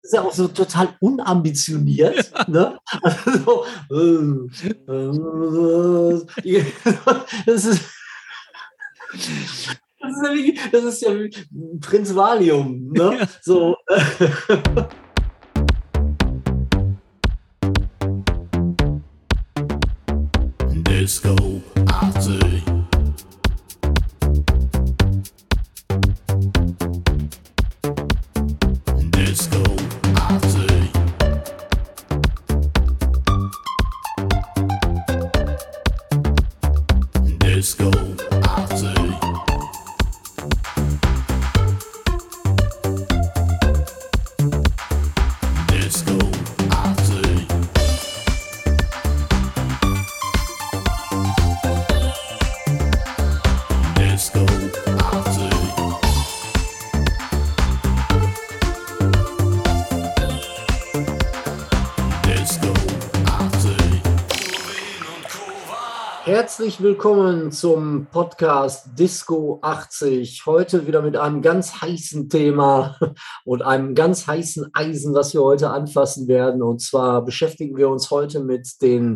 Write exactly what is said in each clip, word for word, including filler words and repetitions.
ist ja auch so total unambitioniert. Ne? Also, äh, äh, das ist, das ist ja wie, das ist ja wie Prinz Valium. Ne? Ja. So. Disco achtzig. Disco achtzig. Disco achtzig. Disco achtzig. Disco achtzig. Disco achtzig. Herzlich willkommen zum Podcast Disco achtzig. Heute wieder mit einem ganz heißen Thema und einem ganz heißen Eisen, was wir heute anfassen werden. Und zwar beschäftigen wir uns heute mit den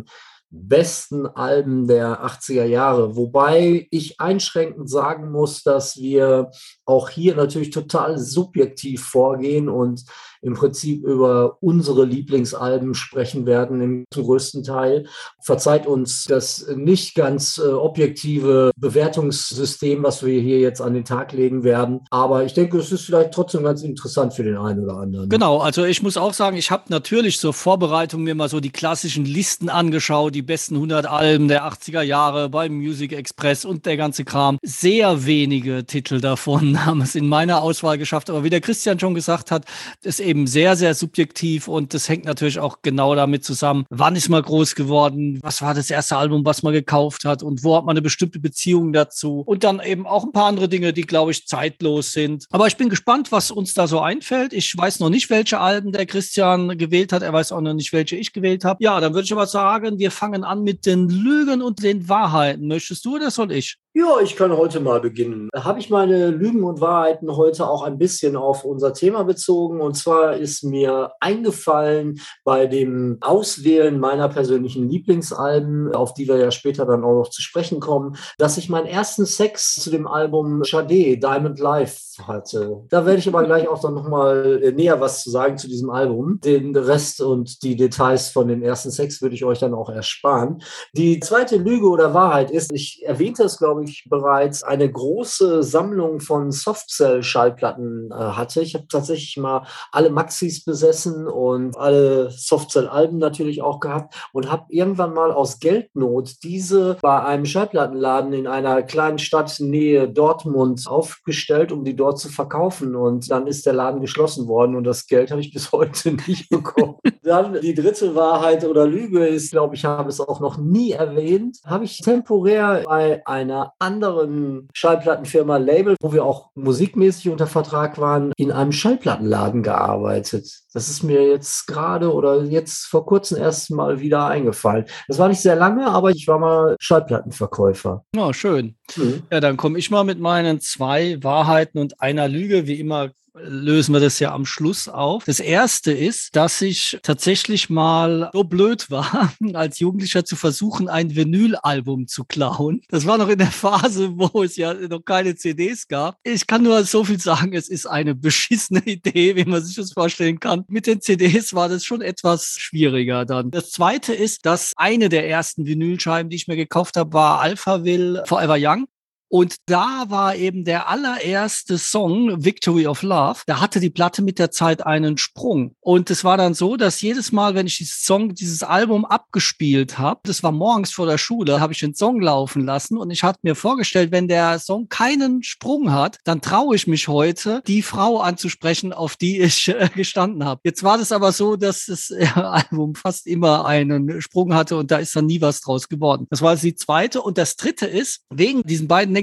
besten Alben der achtziger Jahre. Wobei ich einschränkend sagen muss, dass wir auch hier natürlich total subjektiv vorgehen und im Prinzip über unsere Lieblingsalben sprechen werden, im größten Teil. Verzeiht uns das nicht ganz äh, objektive Bewertungssystem, was wir hier jetzt an den Tag legen werden. Aber ich denke, es ist vielleicht trotzdem ganz interessant für den einen oder anderen. Genau, also ich muss auch sagen, ich habe natürlich zur Vorbereitung mir mal so die klassischen Listen angeschaut, die besten hundert Alben der achtziger Jahre beim Music Express und der ganze Kram. Sehr wenige Titel davon haben es in meiner Auswahl geschafft. Aber wie der Christian schon gesagt hat, ist eben sehr, sehr subjektiv und das hängt natürlich auch genau damit zusammen, wann ist man groß geworden, was war das erste Album, was man gekauft hat und wo hat man eine bestimmte Beziehung dazu und dann eben auch ein paar andere Dinge, die, glaube ich, zeitlos sind. Aber ich bin gespannt, was uns da so einfällt. Ich weiß noch nicht, welche Alben der Christian gewählt hat. Er weiß auch noch nicht, welche ich gewählt habe. Ja, dann würde ich aber sagen, wir fangen an mit den Lügen und den Wahrheiten. Möchtest du oder soll ich? Ja, ich kann heute mal beginnen. Habe ich meine Lügen und Wahrheiten heute auch ein bisschen auf unser Thema bezogen. Und zwar ist mir eingefallen bei dem Auswählen meiner persönlichen Lieblingsalben, auf die wir ja später dann auch noch zu sprechen kommen, dass ich meinen ersten Sex zu dem Album Sade, Diamond Life hatte. Da werde ich aber gleich auch dann nochmal näher was zu sagen zu diesem Album. Den Rest und die Details von dem ersten Sex würde ich euch dann auch ersparen. Die zweite Lüge oder Wahrheit ist, ich erwähnte es, glaube ich, bereits eine große Sammlung von Softcell-Schallplatten äh, hatte. Ich habe tatsächlich mal alle Maxis besessen und alle Softcell-Alben natürlich auch gehabt und habe irgendwann mal aus Geldnot diese bei einem Schallplattenladen in einer kleinen Stadt Nähe Dortmund aufgestellt, um die dort zu verkaufen. Und dann ist der Laden geschlossen worden und das Geld habe ich bis heute nicht bekommen. Dann die dritte Wahrheit oder Lüge ist, glaube ich, habe es auch noch nie erwähnt, habe ich temporär bei einer anderen Schallplattenfirma Label, wo wir auch musikmäßig unter Vertrag waren, in einem Schallplattenladen gearbeitet. Das ist mir jetzt gerade oder jetzt vor kurzem erst mal wieder eingefallen. Das war nicht sehr lange, aber ich war mal Schallplattenverkäufer. Ja, schön. Mhm. Ja, dann komme ich mal mit meinen zwei Wahrheiten und einer Lüge, wie immer lösen wir das ja am Schluss auf. Das erste ist, dass ich tatsächlich mal so blöd war, als Jugendlicher zu versuchen, ein Vinylalbum zu klauen. Das war noch in der Phase, wo es ja noch keine C Ds gab. Ich kann nur so viel sagen, es ist eine beschissene Idee, wie man sich das vorstellen kann. Mit den C Ds war das schon etwas schwieriger dann. Das zweite ist, dass eine der ersten Vinylscheiben, die ich mir gekauft habe, war Alphaville Forever Young. Und da war eben der allererste Song, Victory of Love, da hatte die Platte mit der Zeit einen Sprung. Und es war dann so, dass jedes Mal, wenn ich dieses Song, dieses Album abgespielt habe, das war morgens vor der Schule, habe ich den Song laufen lassen und ich hatte mir vorgestellt, wenn der Song keinen Sprung hat, dann traue ich mich heute, die Frau anzusprechen, auf die ich äh, gestanden habe. Jetzt war das aber so, dass das äh, Album fast immer einen Sprung hatte und da ist dann nie was draus geworden. Das war die zweite. Und das dritte ist, wegen diesen beiden negativen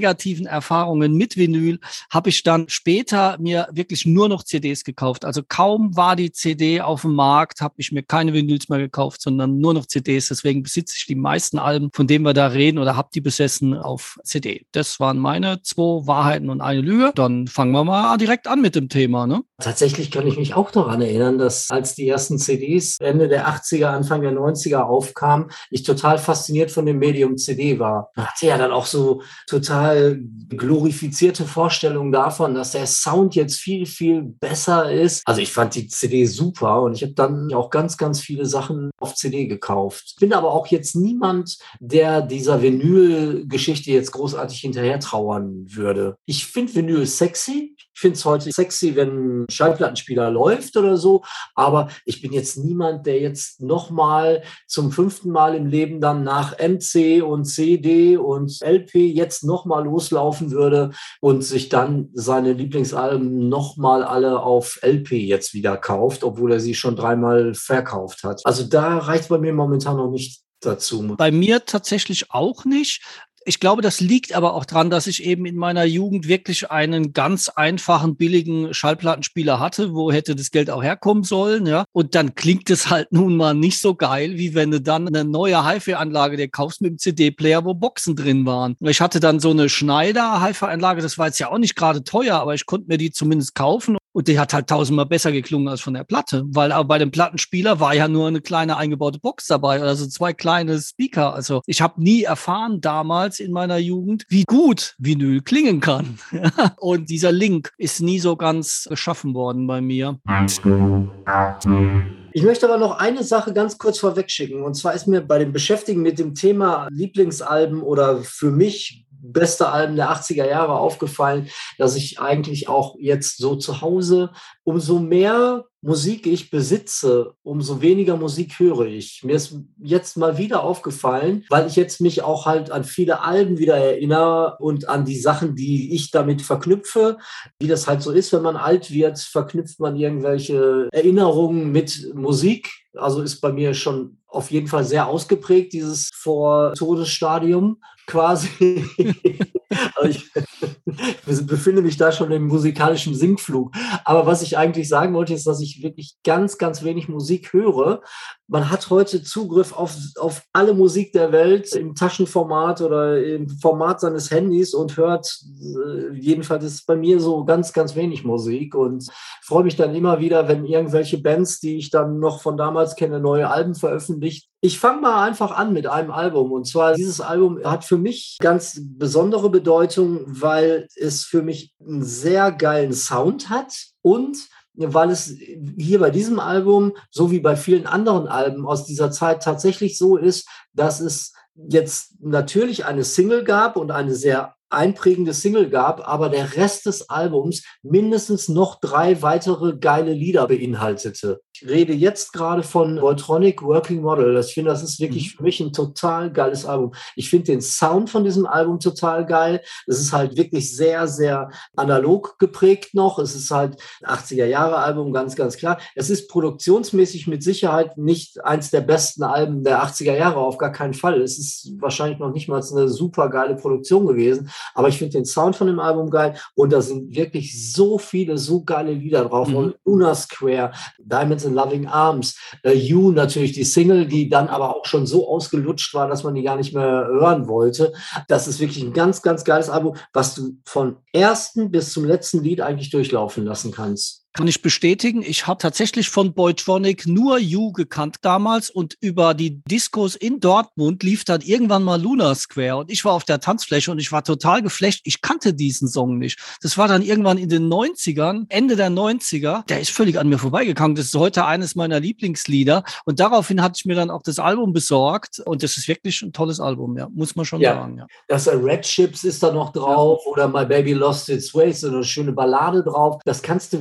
negativen Erfahrungen mit Vinyl habe ich dann später mir wirklich nur noch C Ds gekauft. Also kaum war die C D auf dem Markt, habe ich mir keine Vinyls mehr gekauft, sondern nur noch C Ds. Deswegen besitze ich die meisten Alben, von denen wir da reden, oder habe die besessen auf C D. Das waren meine zwei Wahrheiten und eine Lüge. Dann fangen wir mal direkt an mit dem Thema, ne? Tatsächlich kann ich mich auch daran erinnern, dass als die ersten C Ds Ende der achtziger, Anfang der neunziger aufkamen, ich total fasziniert von dem Medium C D war. Man hatte ja dann auch so total glorifizierte Vorstellungen davon, dass der Sound jetzt viel, viel besser ist. Also ich fand die C D super und ich habe dann auch ganz, ganz viele Sachen auf C D gekauft. Bin aber auch jetzt niemand, der dieser Vinyl-Geschichte jetzt großartig hinterher trauern würde. Ich finde Vinyl sexy. Ich finde es heute sexy, wenn ein Schallplattenspieler läuft oder so, aber ich bin jetzt niemand, der jetzt nochmal zum fünften Mal im Leben dann nach M C und C D und L P jetzt nochmal loslaufen würde und sich dann seine Lieblingsalben nochmal alle auf L P jetzt wieder kauft, obwohl er sie schon dreimal verkauft hat. Also da reicht bei mir momentan noch nicht dazu. Bei mir tatsächlich auch nicht. Ich glaube, das liegt aber auch daran, dass ich eben in meiner Jugend wirklich einen ganz einfachen, billigen Schallplattenspieler hatte, wo hätte das Geld auch herkommen sollen, ja. Und dann klingt es halt nun mal nicht so geil, wie wenn du dann eine neue Hi-Fi-Anlage dir kaufst mit einem C D-Player, wo Boxen drin waren. Ich hatte dann so eine Schneider Hi-Fi-Anlage, das war jetzt ja auch nicht gerade teuer, aber ich konnte mir die zumindest kaufen. Und die hat halt tausendmal besser geklungen als von der Platte, weil aber bei dem Plattenspieler war ja nur eine kleine eingebaute Box dabei, also zwei kleine Speaker. Also ich habe nie erfahren damals in meiner Jugend, wie gut Vinyl klingen kann. Und dieser Link ist nie so ganz geschaffen worden bei mir. Ich möchte aber noch eine Sache ganz kurz vorwegschicken. Und zwar ist mir bei dem Beschäftigen mit dem Thema Lieblingsalben oder für mich beste Alben der achtziger Jahre aufgefallen, dass ich eigentlich auch jetzt so zu Hause, umso mehr Musik ich besitze, umso weniger Musik höre ich. Mir ist jetzt mal wieder aufgefallen, weil ich jetzt mich auch halt an viele Alben wieder erinnere und an die Sachen, die ich damit verknüpfe. Wie das halt so ist, wenn man alt wird, verknüpft man irgendwelche Erinnerungen mit Musik. Also ist bei mir schon auf jeden Fall sehr ausgeprägt, dieses Vor-Todesstadium quasi. Also ich befinde mich da schon im musikalischen Sinkflug. Aber was ich eigentlich sagen wollte, ist, dass ich wirklich ganz, ganz wenig Musik höre. Man hat heute Zugriff auf, auf alle Musik der Welt im Taschenformat oder im Format seines Handys und hört, äh, jedenfalls ist bei mir so ganz, ganz wenig Musik und freue mich dann immer wieder, wenn irgendwelche Bands, die ich dann noch von damals kenne, neue Alben veröffentlicht. Ich fange mal einfach an mit einem Album und zwar dieses Album hat für mich ganz besondere Bedeutung, weil es für mich einen sehr geilen Sound hat und weil es hier bei diesem Album, so wie bei vielen anderen Alben aus dieser Zeit tatsächlich so ist, dass es jetzt natürlich eine Single gab und eine sehr einprägende Single gab, aber der Rest des Albums mindestens noch drei weitere geile Lieder beinhaltete. Ich rede jetzt gerade von Voltronic Working Model. Ich finde, das ist wirklich für mich ein total geiles Album. Ich finde den Sound von diesem Album total geil. Es ist halt wirklich sehr, sehr analog geprägt noch. Es ist halt ein achtziger-Jahre-Album, ganz, ganz klar. Es ist produktionsmäßig mit Sicherheit nicht eins der besten Alben der achtziger Jahre, auf gar keinen Fall. Es ist wahrscheinlich noch nicht mal eine super geile Produktion gewesen. Aber ich finde den Sound von dem Album geil und da sind wirklich so viele, so geile Lieder drauf. Mhm. Luna Square, Diamonds in Loving Arms, uh, You natürlich, die Single, die dann aber auch schon so ausgelutscht war, dass man die gar nicht mehr hören wollte. Das ist wirklich ein ganz, ganz geiles Album, was du von ersten bis zum letzten Lied eigentlich durchlaufen lassen kannst. Kann ich bestätigen. Ich habe tatsächlich von Boytronic nur You gekannt damals und über die Discos in Dortmund lief dann irgendwann mal Luna Square und ich war auf der Tanzfläche und ich war total geflasht. Ich kannte diesen Song nicht. Das war dann irgendwann in den neunzigern, Ende der neunziger. Der ist völlig an mir vorbeigegangen. Das ist heute eines meiner Lieblingslieder und daraufhin hatte ich mir dann auch das Album besorgt und das ist wirklich ein tolles Album, ja, muss man schon ja. sagen. Ja. Das Red Chips ist da noch drauf ja. oder My Baby Lost Its Way, so eine schöne Ballade drauf. Das kannst du wirklich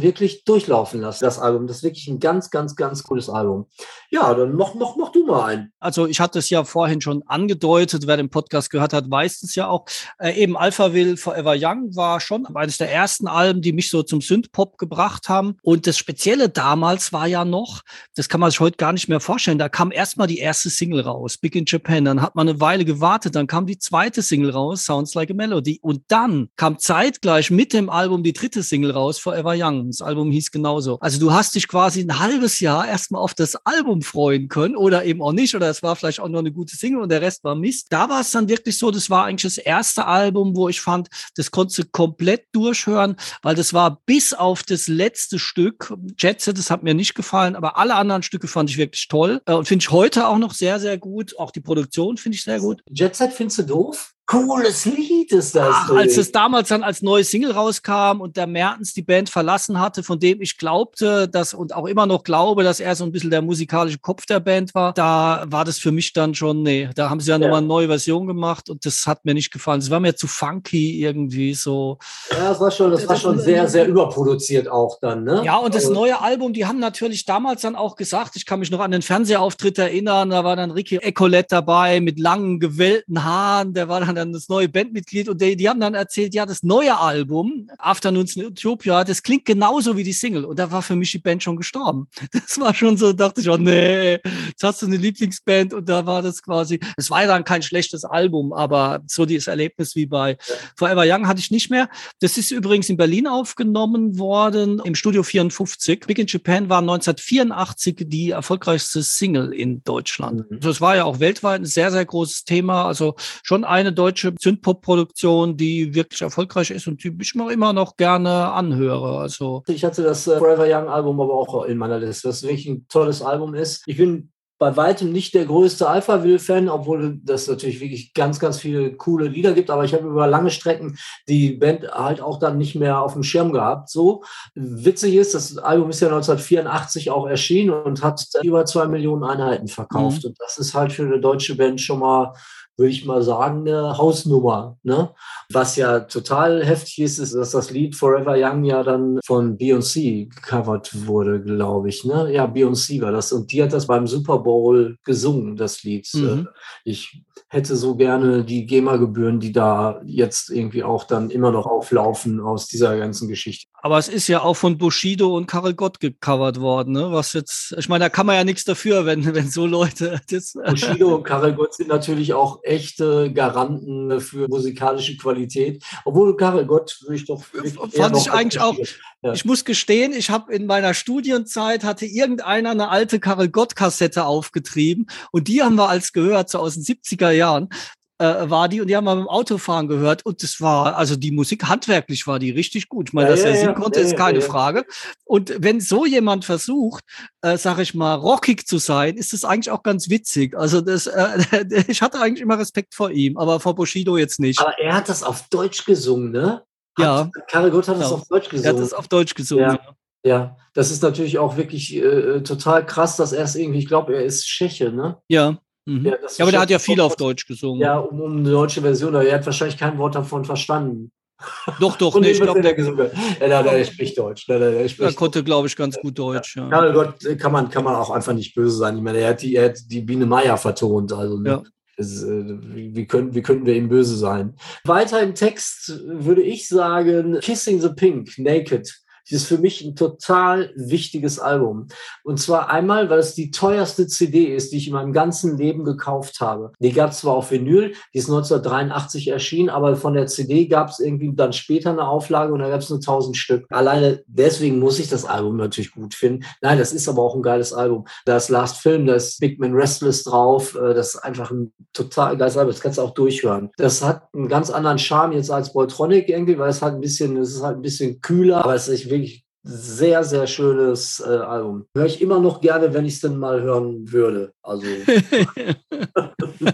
echt durchlaufen lassen, das Album. Das ist wirklich ein ganz, ganz, ganz cooles Album. Ja, dann mach, mach, mach du mal einen. Also ich hatte es ja vorhin schon angedeutet, wer den Podcast gehört hat, weiß es ja auch. Äh, eben Alphaville Forever Young war schon eines der ersten Alben, die mich so zum Synthpop gebracht haben. Und das Spezielle damals war ja noch, das kann man sich heute gar nicht mehr vorstellen, da kam erstmal die erste Single raus, Big in Japan. Dann hat man eine Weile gewartet, dann kam die zweite Single raus, Sounds Like a Melody. Und dann kam zeitgleich mit dem Album die dritte Single raus, Forever Young. Das Album hieß genauso. Also du hast dich quasi ein halbes Jahr erstmal auf das Album freuen können oder eben auch nicht, oder es war vielleicht auch nur eine gute Single und der Rest war Mist. Da war es dann wirklich so, das war eigentlich das erste Album, wo ich fand, das konntest du komplett durchhören, weil das war bis auf das letzte Stück, Jet Set, das hat mir nicht gefallen, aber alle anderen Stücke fand ich wirklich toll und finde ich heute auch noch sehr, sehr gut. Auch die Produktion finde ich sehr gut. Jet Set findest du doof? Cooles Lied ist das. Ach, als es damals dann als neue Single rauskam und der Mertens die Band verlassen hatte, von dem ich glaubte, dass und auch immer noch glaube, dass er so ein bisschen der musikalische Kopf der Band war, da war das für mich dann schon, nee, da haben sie ja, ja. nochmal eine neue Version gemacht und das hat mir nicht gefallen. Es war mir zu funky irgendwie so. Ja, das war schon, das war schon sehr, sehr überproduziert auch dann, ne? Ja, und das neue Album, die haben natürlich damals dann auch gesagt, ich kann mich noch an den Fernsehauftritt erinnern, da war dann Ricky Ecolette dabei mit langen, gewellten Haaren, der war dann dann das neue Bandmitglied und die, die haben dann erzählt, ja, das neue Album, Afternoons in Utopia, das klingt genauso wie die Single und da war für mich die Band schon gestorben. Das war schon so, dachte ich, oh nee, jetzt hast du eine Lieblingsband und da war das quasi, es war ja dann kein schlechtes Album, aber so dieses Erlebnis wie bei ja. Forever Young hatte ich nicht mehr. Das ist übrigens in Berlin aufgenommen worden, im Studio vierundfünfzig. Big in Japan war neunzehnhundertvierundachtzig die erfolgreichste Single in Deutschland. Mhm. Also es war ja auch weltweit ein sehr, sehr großes Thema, also schon eine deutsche Synthpop-Produktion, die wirklich erfolgreich ist und die ich immer noch gerne anhöre. Also ich hatte das äh, Forever Young Album aber auch in meiner Liste, was wirklich ein tolles Album ist. Ich bin bei weitem nicht der größte Alphaville-Fan, obwohl das natürlich wirklich ganz, ganz viele coole Lieder gibt, aber ich habe über lange Strecken die Band halt auch dann nicht mehr auf dem Schirm gehabt. So witzig ist, das Album ist ja neunzehnhundertvierundachtzig auch erschienen und hat über zwei Millionen Einheiten verkauft. Mhm. Und das ist halt für eine deutsche Band schon mal, würde ich mal sagen, eine Hausnummer. Ne? Was ja total heftig ist, ist, dass das Lied Forever Young ja dann von Beyoncé gecovert wurde, glaube ich. Ne? Ja, Beyoncé war das. Und die hat das beim Super Bowl gesungen, das Lied. Mhm. Ich hätte so gerne die GEMA-Gebühren, die da jetzt irgendwie auch dann immer noch auflaufen aus dieser ganzen Geschichte. Aber es ist ja auch von Bushido und Karel Gott gecovert worden, ne? Was jetzt, ich meine, da kann man ja nichts dafür, wenn, wenn so Leute das. Bushido und Karel Gott sind natürlich auch echte Garanten für musikalische Qualität. Obwohl Karel Gott würde ich doch. Fand ich eigentlich auch. Ja. Ich muss gestehen, ich habe in meiner Studienzeit hatte irgendeiner eine alte Karel Gott Kassette aufgetrieben und die haben wir als gehört, so aus den siebziger Jahren. Äh, war die und die haben wir beim Autofahren gehört und das war, also die Musik handwerklich war die richtig gut. Ich meine, ja, dass er ja, singen konnte, ja, ist keine ja, ja. Frage. Und wenn so jemand versucht, äh, sag ich mal, rockig zu sein, ist das eigentlich auch ganz witzig. Also das, äh, ich hatte eigentlich immer Respekt vor ihm, aber vor Bushido jetzt nicht. Aber er hat das auf Deutsch gesungen, ne? Hat, ja. Karel Gott hat das ja. auf Deutsch gesungen. Er hat das auf Deutsch gesungen, ja. Ja, das ist natürlich auch wirklich äh, total krass, dass er es irgendwie, ich glaube, er ist Tscheche, ne? Ja. Mhm. Ja, ja, aber der hat ja viel auf Deutsch gesungen. Ja, um, um eine deutsche Version, aber er hat wahrscheinlich kein Wort davon verstanden. Doch, doch, nee, ich glaube, der gesungen hat. Ja, der, der spricht Deutsch. Der, der spricht er konnte, glaube ich, ganz gut Deutsch. Ja. Ja, Gott, kann man, kann man auch einfach nicht böse sein. Ich meine, er hat die, er hat die Biene Meier vertont. Also, ne? Ja. Es, wie, können, wie könnten wir ihm böse sein? Weiter im Text würde ich sagen, Kissing the Pink, Naked. Das ist für mich ein total wichtiges Album. Und zwar einmal, weil es die teuerste C D ist, die ich in meinem ganzen Leben gekauft habe. Die gab es zwar auf Vinyl, die ist neunzehnhundertdreiundachtzig erschienen, aber von der C D gab es irgendwie dann später eine Auflage und da gab es nur tausend Stück. Alleine deswegen muss ich das Album natürlich gut finden. Nein, das ist aber auch ein geiles Album. Da ist Last Film, da ist Big Man Restless drauf. Das ist einfach ein total geiles Album. Das kannst du auch durchhören. Das hat einen ganz anderen Charme jetzt als Boytronic irgendwie, weil es halt ein bisschen, es ist halt ein bisschen kühler, aber es ist wirklich sehr, sehr schönes äh, Album. Höre ich immer noch gerne, wenn ich es denn mal hören würde. Also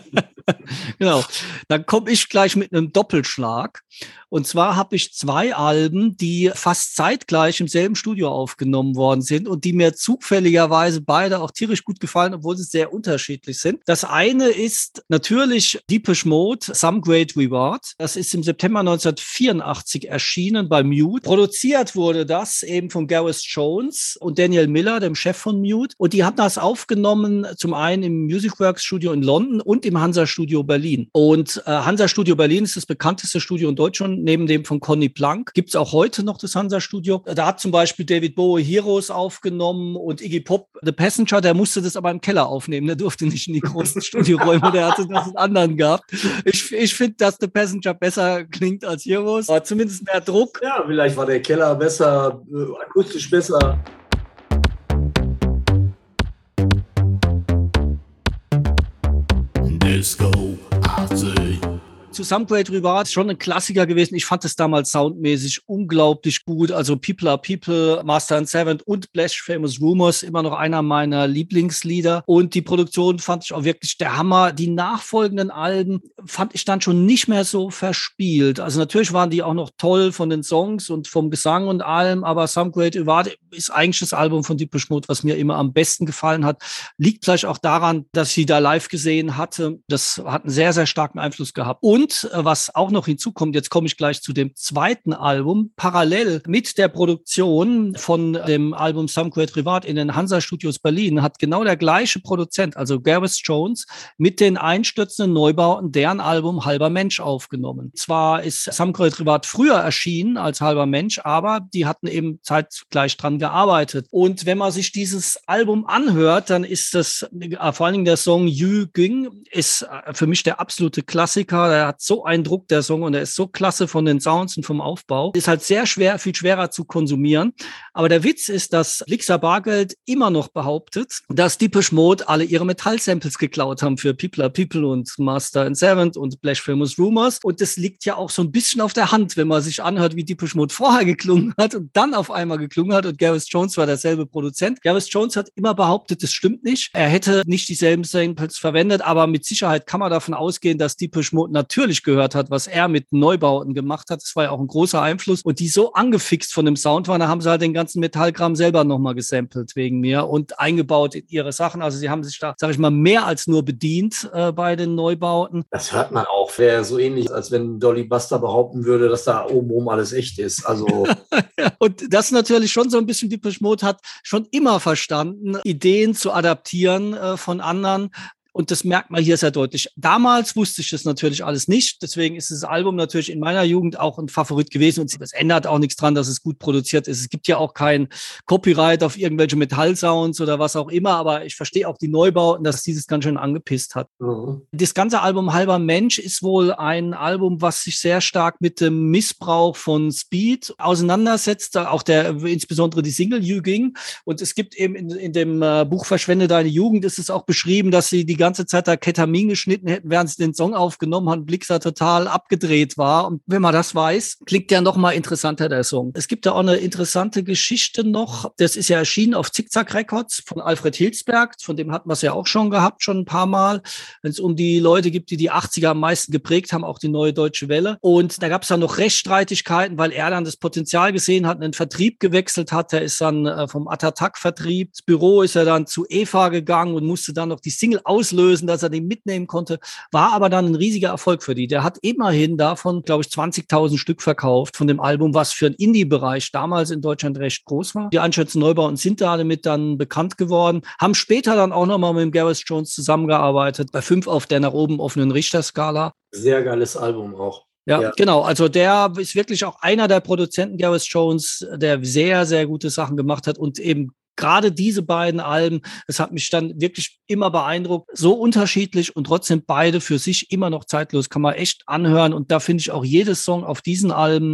Genau. Dann komme ich gleich mit einem Doppelschlag. Und zwar habe ich zwei Alben, die fast zeitgleich im selben Studio aufgenommen worden sind und die mir zufälligerweise beide auch tierisch gut gefallen, obwohl sie sehr unterschiedlich sind. Das eine ist natürlich Depeche Mode, Some Great Reward. Das ist im September neunzehnhundertvierundachtzig erschienen bei Mute. Produziert wurde das eben von Gareth Jones und Daniel Miller, dem Chef von Mute. Und die haben das aufgenommen, zum einen im Musicworks Studio in London und im Hansa Studio Berlin. Und äh, Hansa Studio Berlin ist das bekannteste Studio in Deutschland, neben dem von Conny Plank. Gibt es auch heute noch das Hansa Studio. Da hat zum Beispiel David Bowie Heroes aufgenommen und Iggy Pop The Passenger, der musste das aber im Keller aufnehmen. Der durfte nicht in die großen Studioräume, der hatte das in anderen gehabt. Ich, ich finde, dass The Passenger besser klingt als Heroes, aber zumindest mehr Druck. Ja, vielleicht war der Keller besser, äh, akustisch besser. Disco Party. Zu Some Great Reward ist schon ein Klassiker gewesen. Ich fand es damals soundmäßig unglaublich gut. Also People Are People, Master and Servant und Blash Famous Rumors, immer noch einer meiner Lieblingslieder. Und die Produktion fand ich auch wirklich der Hammer. Die nachfolgenden Alben fand ich dann schon nicht mehr so verspielt. Also natürlich waren die auch noch toll von den Songs und vom Gesang und allem, aber Some Great Reward ist eigentlich das Album von Depeche Mode, was mir immer am besten gefallen hat. Liegt vielleicht auch daran, dass ich sie da live gesehen hatte. Das hat einen sehr, sehr starken Einfluss gehabt. Und Und was auch noch hinzukommt, jetzt komme ich gleich zu dem zweiten Album, parallel mit der Produktion von dem Album Some Great Reward in den Hansa Studios Berlin hat genau der gleiche Produzent, also Gareth Jones, mit den einstürzenden Neubauten deren Album Halber Mensch aufgenommen. Zwar ist Some Great Reward früher erschienen als Halber Mensch, aber die hatten eben zeitgleich dran gearbeitet. Und wenn man sich dieses Album anhört, dann ist das, vor allen Dingen der Song You Ging, ist für mich der absolute Klassiker. Der hat so einen Druck, der Song, und er ist so klasse von den Sounds und vom Aufbau. Ist halt sehr schwer, viel schwerer zu konsumieren. Aber der Witz ist, dass Blixer Bargeld immer noch behauptet, dass Depeche Mode alle ihre Metall-Samples geklaut haben für People Are People und Master and Servant und Blash Famous Rumors. Und das liegt ja auch so ein bisschen auf der Hand, wenn man sich anhört, wie Depeche Mode vorher geklungen hat und dann auf einmal geklungen hat. Und Gareth Jones war derselbe Produzent. Gareth Jones hat immer behauptet, das stimmt nicht. Er hätte nicht dieselben Samples verwendet, aber mit Sicherheit kann man davon ausgehen, dass Depeche Mode natürlich gehört hat, was er mit Neubauten gemacht hat. Das war ja auch ein großer Einfluss. Und die so angefixt von dem Sound waren, da haben sie halt den ganzen Metallkram selber nochmal gesampelt wegen mir und eingebaut in ihre Sachen. Also sie haben sich da, sag ich mal, mehr als nur bedient äh, bei den Neubauten. Das hört man auch. Wäre so ähnlich, als wenn Dolly Buster behaupten würde, dass da obenrum alles echt ist. Also und das natürlich schon so ein bisschen, Depeche Mode hat schon immer verstanden, Ideen zu adaptieren äh, von anderen. Und das merkt man hier sehr deutlich. Damals wusste ich das natürlich alles nicht. Deswegen ist das Album natürlich in meiner Jugend auch ein Favorit gewesen. Und es ändert auch nichts dran, dass es gut produziert ist. Es gibt ja auch kein Copyright auf irgendwelche Metallsounds oder was auch immer. Aber ich verstehe auch die Neubauten, dass dieses ganz schön angepisst hat. Mhm. Das ganze Album Halber Mensch ist wohl ein Album, was sich sehr stark mit dem Missbrauch von Speed auseinandersetzt. Auch der, insbesondere die Single You Ging. Und es gibt eben in, in dem Buch Verschwende deine Jugend ist es auch beschrieben, dass sie die ganze Zeit da Ketamin geschnitten hätten, während sie den Song aufgenommen haben, Blixer total abgedreht war. Und wenn man das weiß, klingt ja noch mal interessanter, der Song. Es gibt da auch eine interessante Geschichte noch. Das ist ja erschienen auf Zickzack Records von Alfred Hilsberg. Von dem hatten wir es ja auch schon gehabt, schon ein paar Mal. Wenn es um die Leute gibt, die die achtziger am meisten geprägt haben, auch die Neue Deutsche Welle. Und da gab es dann noch Rechtsstreitigkeiten, weil er dann das Potenzial gesehen hat, einen Vertrieb gewechselt hat. Er ist dann äh, vom Atatak-Vertrieb. Das Büro ist er dann zu Eva gegangen und musste dann noch die Single auslösen, dass er den mitnehmen konnte, war aber dann ein riesiger Erfolg für die. Der hat immerhin davon, glaube ich, zwanzigtausend Stück verkauft von dem Album, was für einen Indie-Bereich damals in Deutschland recht groß war. Die Einschätzen Neubauten sind da damit dann bekannt geworden, haben später dann auch nochmal mit dem Gareth Jones zusammengearbeitet, bei fünf auf der nach oben offenen Richterskala. Sehr geiles Album auch. Ja, ja, genau. Also der ist wirklich auch einer der Produzenten, Gareth Jones, der sehr, sehr gute Sachen gemacht hat und eben gerade diese beiden Alben, das hat mich dann wirklich immer beeindruckt. So unterschiedlich und trotzdem beide für sich immer noch zeitlos, kann man echt anhören. Und da finde ich auch jedes Song auf diesen Alben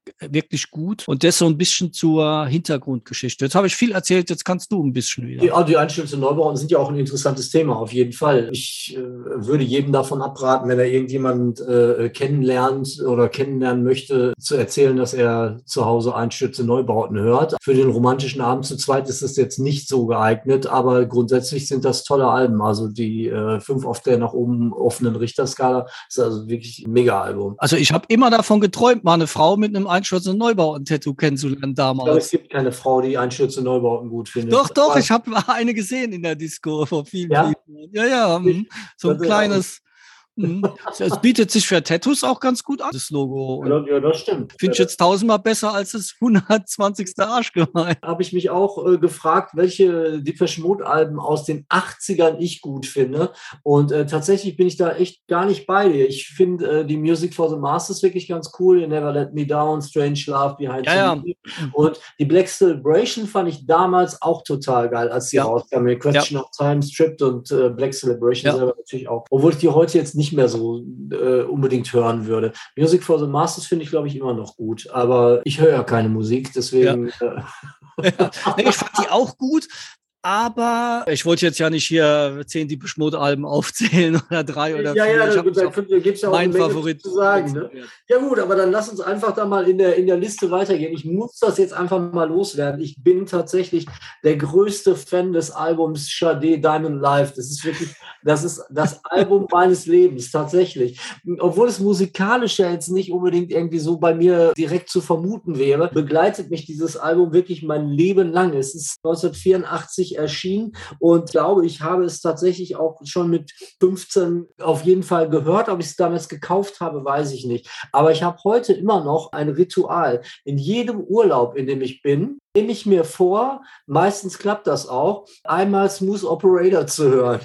wirklich gut. Und das so ein bisschen zur Hintergrundgeschichte. Jetzt habe ich viel erzählt, jetzt kannst du ein bisschen wieder. Die, die Einstellungen Neubauten sind ja auch ein interessantes Thema, auf jeden Fall. Ich äh, würde jedem davon abraten, wenn er irgendjemand äh, kennenlernt oder kennenlernen möchte, zu erzählen, dass er zu Hause Einstürze Neubauten hört. Für den romantischen Abend zu zweit ist das jetzt nicht so geeignet, aber grundsätzlich sind das tolle Alben. Also die äh, fünf auf der nach oben offenen Richterskala ist also wirklich ein Mega-Album. Also ich habe immer davon geträumt, mal eine Frau mit einem Einstürze Neubauten-Tattoo kennenzulernen damals. Ich glaube, es gibt keine Frau, die Einstürze Neubauten gut findet. Doch, doch, ich habe eine gesehen in der Disco vor vielen, ja? vielen Jahren. Ja, ja, ich, so ein kleines... Es bietet sich für Tattoos auch ganz gut an, das Logo. Und ja, das stimmt. Finde ich jetzt tausendmal besser als das hundertzwanzigste Arschgeweih. Habe ich mich auch äh, gefragt, welche Depeche Mode-Alben aus den achtzigern ich gut finde. Und äh, tatsächlich bin ich da echt gar nicht bei dir. Ich finde äh, die Music for the Masters wirklich ganz cool. Never Let Me Down, Strange Love, Behind ja, ja. Und die Black Celebration fand ich damals auch total geil, als sie ja. rauskam. Question ja. of Time, Stripped und äh, Black Celebration ja. selber natürlich auch. Obwohl ich die heute jetzt nicht nicht mehr so äh, unbedingt hören würde. Music for the Masters finde ich, glaube ich, immer noch gut, aber ich höre ja keine Musik, deswegen... Ja. Äh nee, ich fand die auch gut, aber ich wollte jetzt ja nicht hier zehn Depeche Mode Alben aufzählen oder drei oder ja, vier. Ja, ja, da gibt es ja auch mein eine Menge Favorit zu sagen. Ne? Ja gut, aber dann lass uns einfach da mal in der, in der Liste weitergehen. Ich muss das jetzt einfach mal loswerden. Ich bin tatsächlich der größte Fan des Albums Sade Diamond Live. Das ist wirklich, das ist das Album meines Lebens, tatsächlich. Obwohl es musikalisch ja jetzt nicht unbedingt irgendwie so bei mir direkt zu vermuten wäre, begleitet mich dieses Album wirklich mein Leben lang. Es ist neunzehnhundertvierundachtzig erschienen und glaube, ich habe es tatsächlich auch schon mit fünfzehn auf jeden Fall gehört. Ob ich es damals gekauft habe, weiß ich nicht. Aber ich habe heute immer noch ein Ritual. In jedem Urlaub, in dem ich bin, nehme ich mir vor, meistens klappt das auch, einmal Smooth Operator zu hören.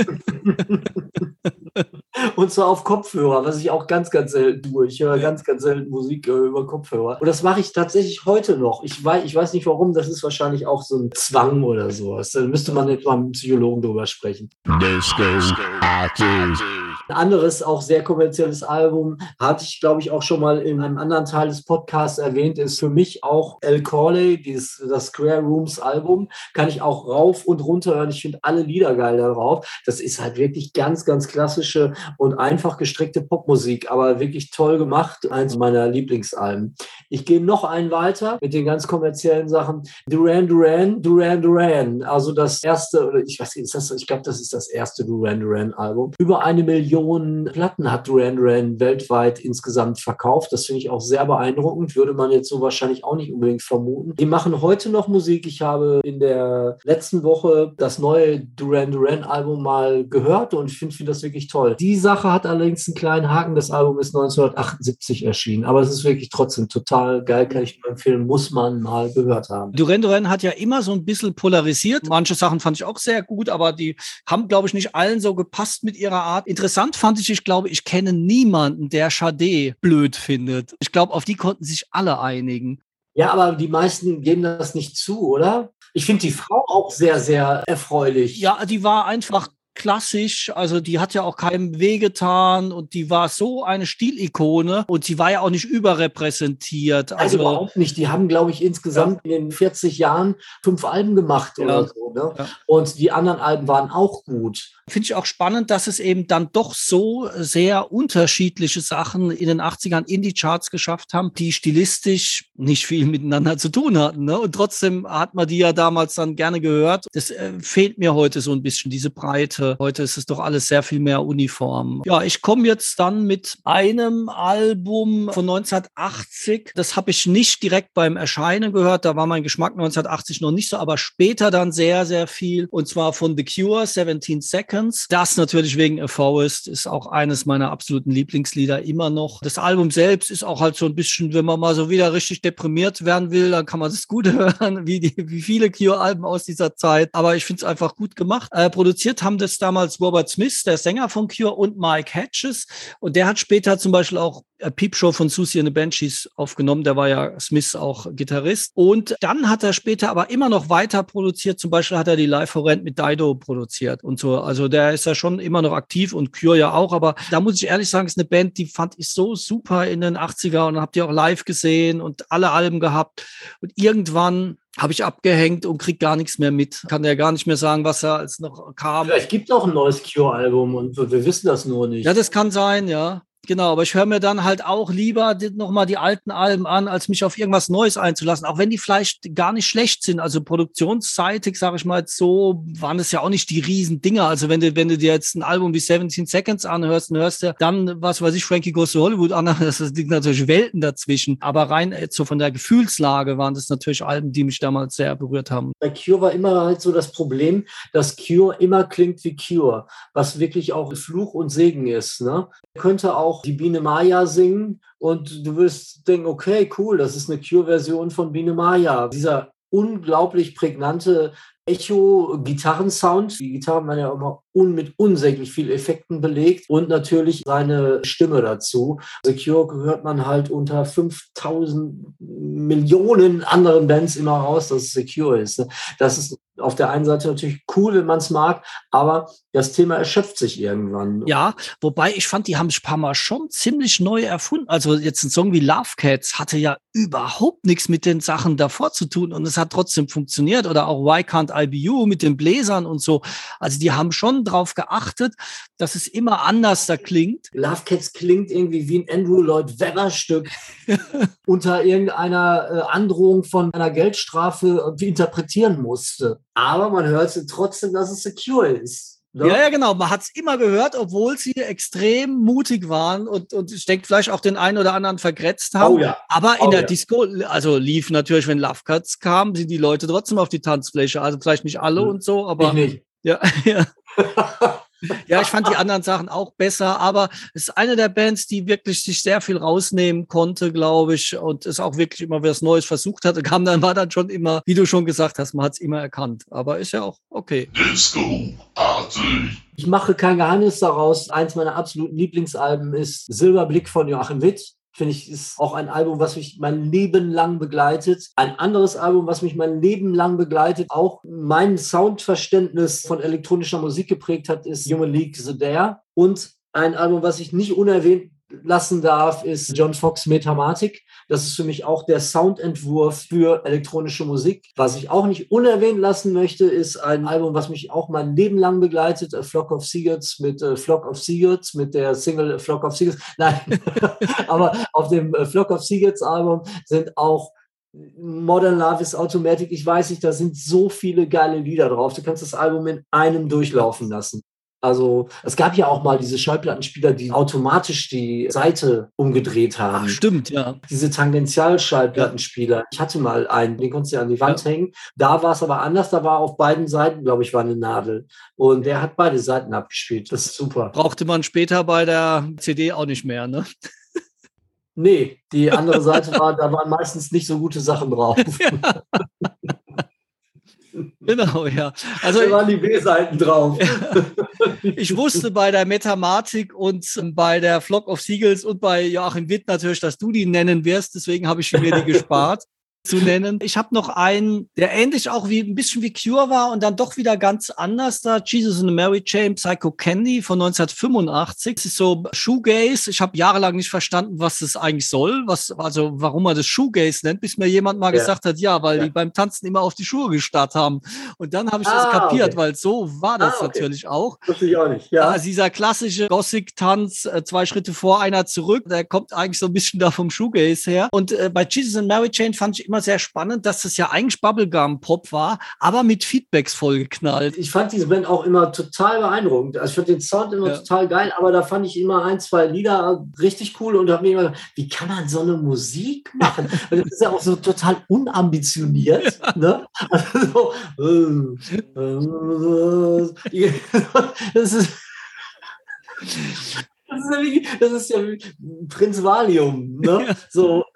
Und zwar auf Kopfhörer, was ich auch ganz, ganz selten tue. Ich höre ganz, ganz selten Musik äh, über Kopfhörer. Und das mache ich tatsächlich heute noch. Ich weiß, ich weiß nicht warum, das ist wahrscheinlich auch so ein Zwang oder sowas. Da müsste man jetzt mal mit einem Psychologen drüber sprechen. Disco Party. Ein anderes, auch sehr kommerzielles Album, hatte ich, glaube ich, auch schon mal in einem anderen Teil des Podcasts erwähnt, ist für mich auch El Corley, dieses, das Square Rooms Album, kann ich auch rauf und runter hören. Ich finde alle Lieder geil darauf. Das ist halt wirklich ganz, ganz klassische und einfach gestrickte Popmusik, aber wirklich toll gemacht. Eins meiner Lieblingsalben. Ich gehe noch einen weiter mit den ganz kommerziellen Sachen. Duran Duran, Duran Duran. Also das erste, oder ich weiß nicht, ist das, ich glaube, das ist das erste Duran Duran Album. Über eine Million Platten hat Duran Duran weltweit insgesamt verkauft. Das finde ich auch sehr beeindruckend. Würde man jetzt so wahrscheinlich auch nicht unbedingt vermuten. Die machen heute noch Musik. Ich habe in der letzten Woche das neue Duran Duran Album mal gehört und ich finde find das wirklich toll. Die Sache hat allerdings einen kleinen Haken. Das Album ist neunzehnhundertachtundsiebzig erschienen. Aber es ist wirklich trotzdem total geil. Kann ich nur empfehlen. Muss man mal gehört haben. Duran Duran hat ja immer so ein bisschen polarisiert. Manche Sachen fand ich auch sehr gut, aber die haben, glaube ich, nicht allen so gepasst mit ihrer Art. Interessant fand ich, ich glaube, ich kenne niemanden, der Sade blöd findet. Ich glaube, auf die konnten sich alle einigen. Ja, aber die meisten geben das nicht zu, oder? Ich finde die Frau auch sehr, sehr erfreulich. Ja, die war einfach klassisch, also die hat ja auch keinem wehgetan und die war so eine Stilikone und sie war ja auch nicht überrepräsentiert. Also, also überhaupt nicht. Die haben, glaube ich, insgesamt ja. in den vierzig Jahren fünf Alben gemacht ja. oder so. Ne? Ja. Und die anderen Alben waren auch gut. Finde ich auch spannend, dass es eben dann doch so sehr unterschiedliche Sachen in den achtzigern in die Charts geschafft haben, die stilistisch nicht viel miteinander zu tun hatten. Ne? Und trotzdem hat man die ja damals dann gerne gehört. Das äh, fehlt mir heute so ein bisschen, diese Breite. Heute ist es doch alles sehr viel mehr uniform. Ja, ich komme jetzt dann mit einem Album von neunzehnhundertachtzig. Das habe ich nicht direkt beim Erscheinen gehört. Da war mein Geschmack neunzehnhundertachtzig noch nicht so, aber später dann sehr, sehr viel. Und zwar von The Cure, seventeen Seconds. Das natürlich wegen A Forest ist auch eines meiner absoluten Lieblingslieder immer noch. Das Album selbst ist auch halt so ein bisschen, wenn man mal so wieder richtig deprimiert werden will, dann kann man das gut hören, wie, die, wie viele Cure-Alben aus dieser Zeit. Aber ich finde es einfach gut gemacht. Äh, produziert haben das ist damals Robert Smith, der Sänger von Cure, und Mike Hedges. Und der hat später zum Beispiel auch Peep Show von Siouxsie and the Banshees aufgenommen. Der war ja Smith auch Gitarrist. Und dann hat er später aber immer noch weiter produziert. Zum Beispiel hat er die Live for Rent mit Dido produziert und so. Also der ist ja schon immer noch aktiv und Cure ja auch. Aber da muss ich ehrlich sagen, ist eine Band, die fand ich so super in den achtziger und habt ihr auch live gesehen und alle Alben gehabt. Und irgendwann habe ich abgehängt und krieg gar nichts mehr mit. Kann ja gar nicht mehr sagen, was da als noch kam. Vielleicht gibt es auch ein neues Cure-Album und wir wissen das nur nicht. Ja, das kann sein, ja. Genau, aber ich höre mir dann halt auch lieber nochmal die alten Alben an, als mich auf irgendwas Neues einzulassen, auch wenn die vielleicht gar nicht schlecht sind. Also produktionsseitig, sage ich mal jetzt so, waren es ja auch nicht die riesen Dinger. Also wenn du, wenn du dir jetzt ein Album wie seventeen Seconds anhörst, dann hörst du dann, was weiß ich, Frankie Goes to Hollywood an, das liegt natürlich Welten dazwischen. Aber rein jetzt so von der Gefühlslage waren das natürlich Alben, die mich damals sehr berührt haben. Bei Cure war immer halt so das Problem, dass Cure immer klingt wie Cure, was wirklich auch Fluch und Segen ist, ne? Könnte auch die Biene Maya singen und du wirst denken, okay, cool, das ist eine Cure-Version von Biene Maya. Dieser unglaublich prägnante Echo-Gitarrensound. Die Gitarren waren ja immer un- mit unsäglich viel Effekten belegt und natürlich seine Stimme dazu. The Cure hört man halt unter fünftausend Millionen anderen Bands immer raus, dass es The Cure ist. Das ist auf der einen Seite natürlich cool, wenn man es mag, aber das Thema erschöpft sich irgendwann. Ja, wobei ich fand, die haben sich ein paar Mal schon ziemlich neu erfunden. Also jetzt ein Song wie Love Cats hatte ja überhaupt nichts mit den Sachen davor zu tun und es hat trotzdem funktioniert. Oder auch Why Can't I Be You mit den Bläsern und so. Also die haben schon drauf geachtet, dass es immer anders da klingt. Love Cats klingt irgendwie wie ein Andrew Lloyd Webber Stück unter irgendeiner äh, Androhung von einer Geldstrafe äh, interpretieren musste. Aber man hört trotzdem, dass es The Cure ist. Ne? Ja, ja, genau. Man hat es immer gehört, obwohl sie extrem mutig waren und, und ich denke, vielleicht auch den einen oder anderen vergrätzt haben. Oh ja. Aber in oh der ja. Disco, also lief natürlich, wenn Love Cats kam, sind die Leute trotzdem auf die Tanzfläche. Also vielleicht nicht alle hm. und so, aber. Ich nicht. Ja, ja. Ja, ich fand die anderen Sachen auch besser, aber es ist eine der Bands, die wirklich sich sehr viel rausnehmen konnte, glaube ich, und es auch wirklich immer was Neues versucht hatte, kam dann, war dann schon immer, wie du schon gesagt hast, man hat es immer erkannt, aber ist ja auch okay. Disco-artig. Ich mache kein Geheimnis daraus, eins meiner absoluten Lieblingsalben ist Silberblick von Joachim Witt. Finde ich, ist auch ein Album, was mich mein Leben lang begleitet. Ein anderes Album, was mich mein Leben lang begleitet, auch mein Soundverständnis von elektronischer Musik geprägt hat, ist Human League The Dare. Und ein Album, was ich nicht unerwähnt lassen darf, ist John Foxx Metamatic. Das ist für mich auch der Soundentwurf für elektronische Musik. Was ich auch nicht unerwähnt lassen möchte, ist ein Album, was mich auch mein Leben lang begleitet, A Flock of Seagulls mit uh, Flock of Seagulls, mit der Single A Flock of Seagulls. Nein, aber auf dem uh, Flock of Seagulls Album sind auch Modern Love is Automatic. Ich weiß nicht, da sind so viele geile Lieder drauf. Du kannst das Album in einem durchlaufen lassen. Also es gab ja auch mal diese Schallplattenspieler, die automatisch die Seite umgedreht haben. Ach, stimmt, ja. Diese Tangential-Schallplattenspieler. Ja. Ich hatte mal einen, den konntest du an die Wand ja. hängen. Da war es aber anders, da war auf beiden Seiten, glaube ich, war eine Nadel. Und der hat beide Seiten abgespielt. Das ist super. Brauchte man später bei der C D auch nicht mehr, ne? Nee, die andere Seite war, da waren meistens nicht so gute Sachen drauf. Ja. Genau, ja. Also da waren die B-Seiten drauf. Ich wusste bei der Metamatic und bei der Flock of Seagulls und bei Joachim Witt natürlich, dass du die nennen wirst. Deswegen habe ich mir die gespart zu nennen. Ich habe noch einen, der ähnlich auch wie ein bisschen wie Cure war und dann doch wieder ganz anders da. Jesus and the Mary Chain, Psycho Candy von neunzehnhundertfünfundachtzig. Das ist so Shoegaze. Ich habe jahrelang nicht verstanden, was das eigentlich soll, was, also warum man das Shoegaze nennt, bis mir jemand mal ja. gesagt hat, ja, weil ja. die beim Tanzen immer auf die Schuhe gestarrt haben. Und dann habe ich ah, das kapiert, okay. weil so war das ah, okay. natürlich auch. Das ich auch nicht, ja. Also dieser klassische Gothic-Tanz, äh, zwei Schritte vor, einer zurück, der kommt eigentlich so ein bisschen da vom Shoegaze her. Und äh, bei Jesus and Mary Chain fand ich immer sehr spannend, dass das ja eigentlich Bubblegum-Pop war, aber mit Feedbacks vollgeknallt. Ich fand diese Band auch immer total beeindruckend. Also ich fand den Sound immer ja. total geil, aber da fand ich immer ein, zwei Lieder richtig cool und habe mir immer gedacht, wie kann man so eine Musik machen? Weil das ist ja auch so total unambitioniert. Ja. Ne? Also so, das ist Das ist ja wie, das ist ja wie Prinz Valium, ne? Ja. So,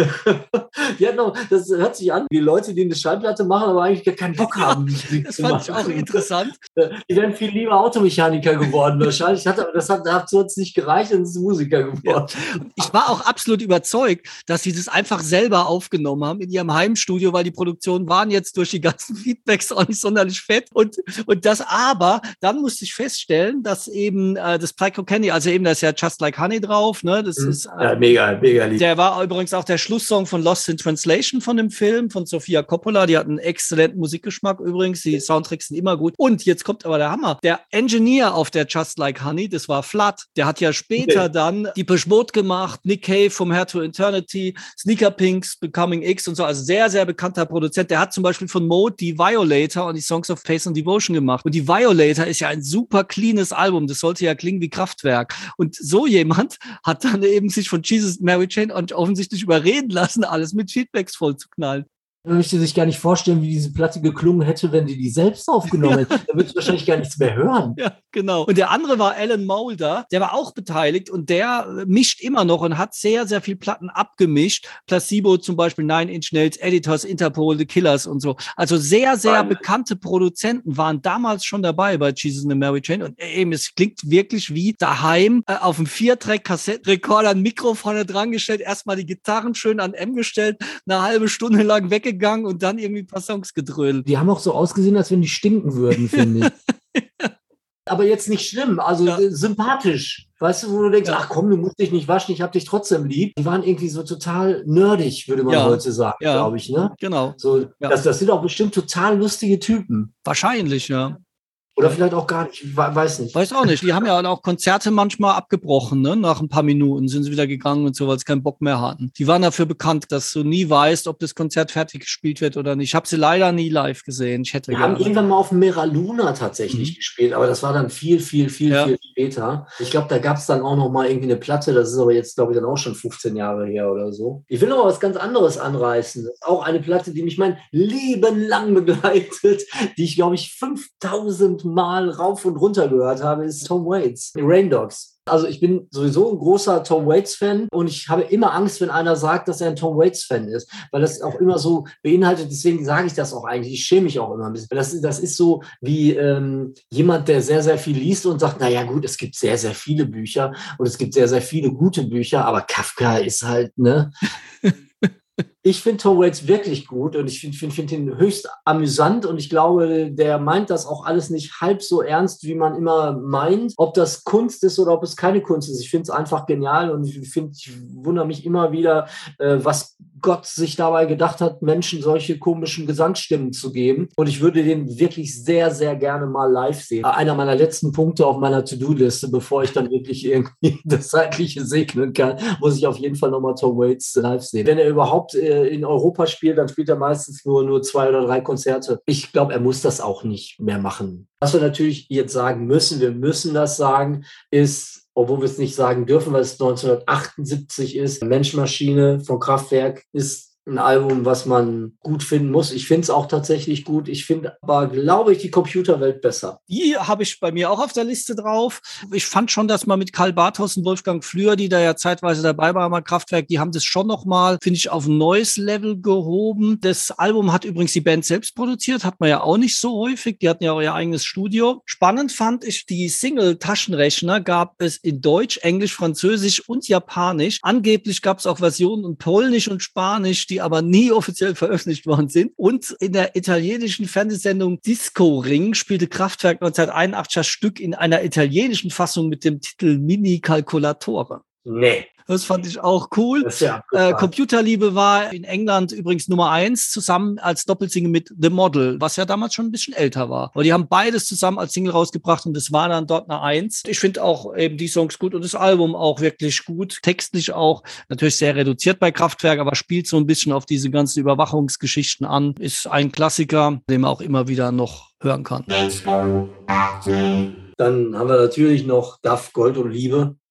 die hat noch, das hört sich an wie Leute, die eine Schallplatte machen, aber eigentlich gar keinen Bock haben. Ja, das fand ich auch interessant. Die wären viel lieber Automechaniker geworden wahrscheinlich. Hat, das hat, hat sonst nicht gereicht und ist Musiker geworden. Ja. Ich war auch absolut überzeugt, dass sie das einfach selber aufgenommen haben in ihrem Heimstudio, weil die Produktionen waren jetzt durch die ganzen Feedbacks auch nicht sonderlich fett. Und, und das aber, dann musste ich feststellen, dass eben äh, das Psycho Candy, also eben da ist ja Just Like Honey drauf, ne? Das mhm. ist äh, ja, mega, mega lieb. Der war übrigens auch der Schlusssong von Lost in Translation von dem Film, von Sofia Coppola. Die hat einen exzellenten Musikgeschmack übrigens. Die Soundtracks sind immer gut. Und jetzt kommt aber der Hammer. Der Engineer auf der Just Like Honey, das war Flood. Der hat ja später okay. dann die Depeche Mode gemacht, Nick Cave vom Hair to Eternity, Sneaker Pinks, Becoming X und so. Also sehr, sehr bekannter Produzent. Der hat zum Beispiel von Mode die Violator und die Songs of Pace and Devotion gemacht. Und die Violator ist ja ein super cleanes Album. Das sollte ja klingen wie Kraftwerk. Und so jemand hat dann eben sich von Jesus Mary Chain und offensichtlich überreden lassen, alles mit Feedbacks voll zu knallen. Man möchte sich gar nicht vorstellen, wie diese Platte geklungen hätte, wenn die die selbst aufgenommen hätte. Da würdest du wahrscheinlich gar nichts mehr hören. Ja, genau. Und der andere war Alan Moulder, der war auch beteiligt und der mischt immer noch und hat sehr, sehr viel Platten abgemischt. Placebo zum Beispiel, Nine Inch Nails, Editors, Interpol, The Killers und so. Also sehr, sehr Nein. bekannte Produzenten waren damals schon dabei bei Jesus and Mary Chain. Und eben, es klingt wirklich wie daheim äh, auf einem Vier-Track-Kassettenrekorder ein Mikro vorne dran gestellt, erstmal die Gitarren schön an M gestellt, eine halbe Stunde lang weggegangen und dann irgendwie ein paar Songs gedröhnt. Die haben auch so ausgesehen, als wenn die stinken würden, finde ich. Aber jetzt nicht schlimm, also ja. sympathisch. Weißt du, wo du denkst, ja. ach komm, du musst dich nicht waschen, ich hab dich trotzdem lieb. Die waren irgendwie so total nerdig, würde man ja. heute sagen, ja. glaube ich. Ne? Genau. So, ja. das, das sind auch bestimmt total lustige Typen. Wahrscheinlich, ja. Oder vielleicht auch gar nicht, ich weiß nicht. Weiß auch nicht. Die haben ja auch Konzerte manchmal abgebrochen, ne? Nach ein paar Minuten sind sie wieder gegangen und so, weil sie keinen Bock mehr hatten. Die waren dafür bekannt, dass du nie weißt, ob das Konzert fertig gespielt wird oder nicht. Ich habe sie leider nie live gesehen. Ich hätte Wir haben irgendwann mal auf Mera Luna tatsächlich mhm. gespielt, aber das war dann viel, viel, viel, ja. viel später. Ich glaube, da gab es dann auch noch mal irgendwie eine Platte, das ist aber jetzt, glaube ich, dann auch schon fünfzehn Jahre her oder so. Ich will noch was ganz anderes anreißen. Das ist auch eine Platte, die mich mein Leben lang begleitet, die ich, glaube ich, fünftausend Mal rauf und runter gehört habe, ist Tom Waits, Rain Dogs. Also ich bin sowieso ein großer Tom Waits-Fan und ich habe immer Angst, wenn einer sagt, dass er ein Tom Waits-Fan ist, weil das auch immer so beinhaltet, deswegen sage ich das auch eigentlich, ich schäme mich auch immer ein bisschen. Das, das ist so wie ähm, jemand, der sehr, sehr viel liest und sagt, naja gut, es gibt sehr, sehr viele Bücher und es gibt sehr, sehr viele gute Bücher, aber Kafka ist halt, ne... Ich finde Tom Waits wirklich gut und ich finde find, find ihn höchst amüsant und ich glaube, der meint das auch alles nicht halb so ernst, wie man immer meint. Ob das Kunst ist oder ob es keine Kunst ist. Ich finde es einfach genial und ich finde, ich wundere mich immer wieder, äh, was Gott sich dabei gedacht hat, Menschen solche komischen Gesangsstimmen zu geben. Und ich würde den wirklich sehr, sehr gerne mal live sehen. Einer meiner letzten Punkte auf meiner To-Do-Liste, bevor ich dann wirklich irgendwie das Zeitliche segnen kann, muss ich auf jeden Fall nochmal Tom Waits live sehen. Wenn er überhaupt äh, in Europa spielt, dann spielt er meistens nur, nur zwei oder drei Konzerte. Ich glaube, er muss das auch nicht mehr machen. Was wir natürlich jetzt sagen müssen, wir müssen das sagen, ist, obwohl wir es nicht sagen dürfen, weil es neunzehnhundertachtundsiebzig ist, Mensch Maschine von Kraftwerk ist ein Album, was man gut finden muss. Ich finde es auch tatsächlich gut. Ich finde aber, glaube ich, die Computerwelt besser. Die habe ich bei mir auch auf der Liste drauf. Ich fand schon, dass man mit Karl Bartos und Wolfgang Flür, die da ja zeitweise dabei waren, mal Kraftwerk, die haben das schon nochmal, finde ich, auf ein neues Level gehoben. Das Album hat übrigens die Band selbst produziert, hat man ja auch nicht so häufig. Die hatten ja auch ihr eigenes Studio. Spannend fand ich, die Single-Taschenrechner gab es in Deutsch, Englisch, Französisch und Japanisch. Angeblich gab es auch Versionen in Polnisch und Spanisch, die aber nie offiziell veröffentlicht worden sind. Und in der italienischen Fernsehsendung Disco Ring spielte Kraftwerk neunzehnhunderteinundachtzig das Stück in einer italienischen Fassung mit dem Titel Mini Calcolatore. Nee. Das fand ich auch cool. Das ist ja äh, Computerliebe war in England übrigens Nummer eins, zusammen als Doppelsingle mit The Model, was ja damals schon ein bisschen älter war. Aber die haben beides zusammen als Single rausgebracht und das war dann dort eine Eins. Ich finde auch eben die Songs gut und das Album auch wirklich gut. Textlich auch natürlich sehr reduziert bei Kraftwerk, aber spielt so ein bisschen auf diese ganzen Überwachungsgeschichten an. Ist ein Klassiker, den man auch immer wieder noch hören kann. Dann haben wir natürlich noch Duff, Gold und Liebe.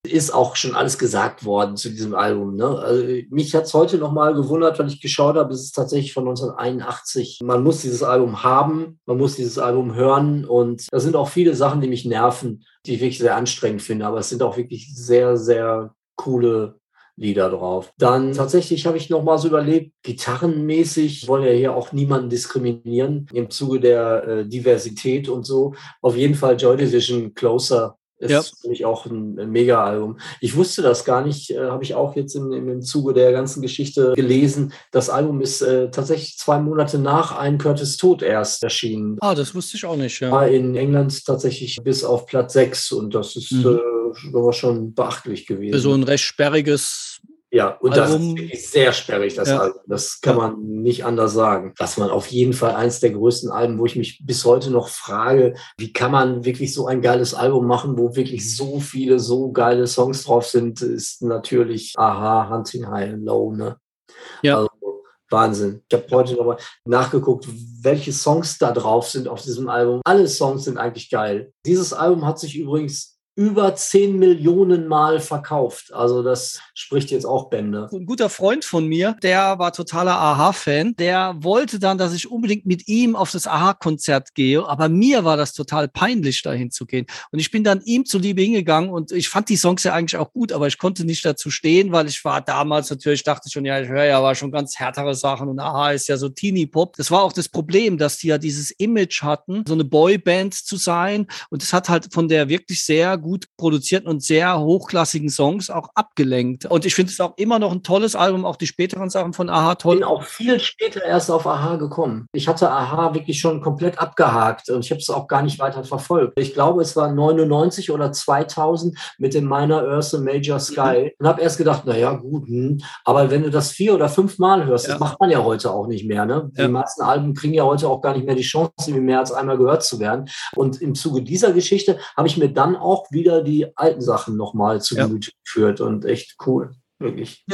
ist auch schon alles gesagt worden zu diesem Album. Ne? Also mich hat es heute nochmal gewundert, weil ich geschaut habe, es ist tatsächlich von neunzehnhunderteinundachtzig. Man muss dieses Album haben, man muss dieses Album hören und da sind auch viele Sachen, die mich nerven, die ich wirklich sehr anstrengend finde, aber es sind auch wirklich sehr, sehr coole Lieder drauf. Dann tatsächlich habe ich noch mal so überlegt, gitarrenmäßig, wollen ja hier auch niemanden diskriminieren im Zuge der äh, Diversität und so. Auf jeden Fall Joy Division Closer ist ja für mich auch ein, ein Mega-Album. Ich wusste das gar nicht, äh, habe ich auch jetzt in, in, im Zuge der ganzen Geschichte gelesen. Das Album ist äh, tatsächlich zwei Monate nach Ian Curtis Tod erst erschienen. Ah, das wusste ich auch nicht, ja. War in England tatsächlich bis auf Platz sechs und das ist mhm. äh, schon beachtlich gewesen. Für so ein recht sperriges Ja, und Album. Das ist wirklich sehr sperrig, das ja. Album. Das kann ja. man nicht anders sagen. Das war auf jeden Fall eins der größten Alben, wo ich mich bis heute noch frage, wie kann man wirklich so ein geiles Album machen, wo wirklich so viele, so geile Songs drauf sind, ist natürlich Aha, Hunting High and Low, ne? Ja. Also, Wahnsinn. Ich habe heute nochmal nachgeguckt, welche Songs da drauf sind auf diesem Album. Alle Songs sind eigentlich geil. Dieses Album hat sich übrigens über zehn Millionen Mal verkauft. Also das spricht jetzt auch Bände. Ein guter Freund von mir, der war totaler Aha-Fan. Der wollte dann, dass ich unbedingt mit ihm auf das Aha-Konzert gehe. Aber mir war das total peinlich, dahin zu gehen. Und ich bin dann ihm zuliebe hingegangen und ich fand die Songs ja eigentlich auch gut, aber ich konnte nicht dazu stehen, weil ich war damals natürlich, dachte schon, ja, ich höre ja aber schon ganz härtere Sachen und Aha ist ja so Teenie-Pop. Das war auch das Problem, dass die ja dieses Image hatten, so eine Boyband zu sein. Und das hat halt von der wirklich sehr gut produzierten und sehr hochklassigen Songs auch abgelenkt. Und ich finde es auch immer noch ein tolles Album, auch die späteren Sachen von Aha toll. Ich bin auch viel später erst auf Aha gekommen. Ich hatte Aha wirklich schon komplett abgehakt und ich habe es auch gar nicht weiter verfolgt. Ich glaube, es war neunundneunzig oder zweitausend mit dem Minor Earth and Major Sky mhm. und habe erst gedacht, naja, gut, hm. aber wenn du das vier oder fünf Mal hörst, ja. das macht man ja heute auch nicht mehr. Ne? Ja. Die meisten Alben kriegen ja heute auch gar nicht mehr die Chance, mehr als einmal gehört zu werden. Und im Zuge dieser Geschichte habe ich mir dann auch wieder die alten Sachen nochmal zu Gemüte ja. geführt und echt cool. Wirklich.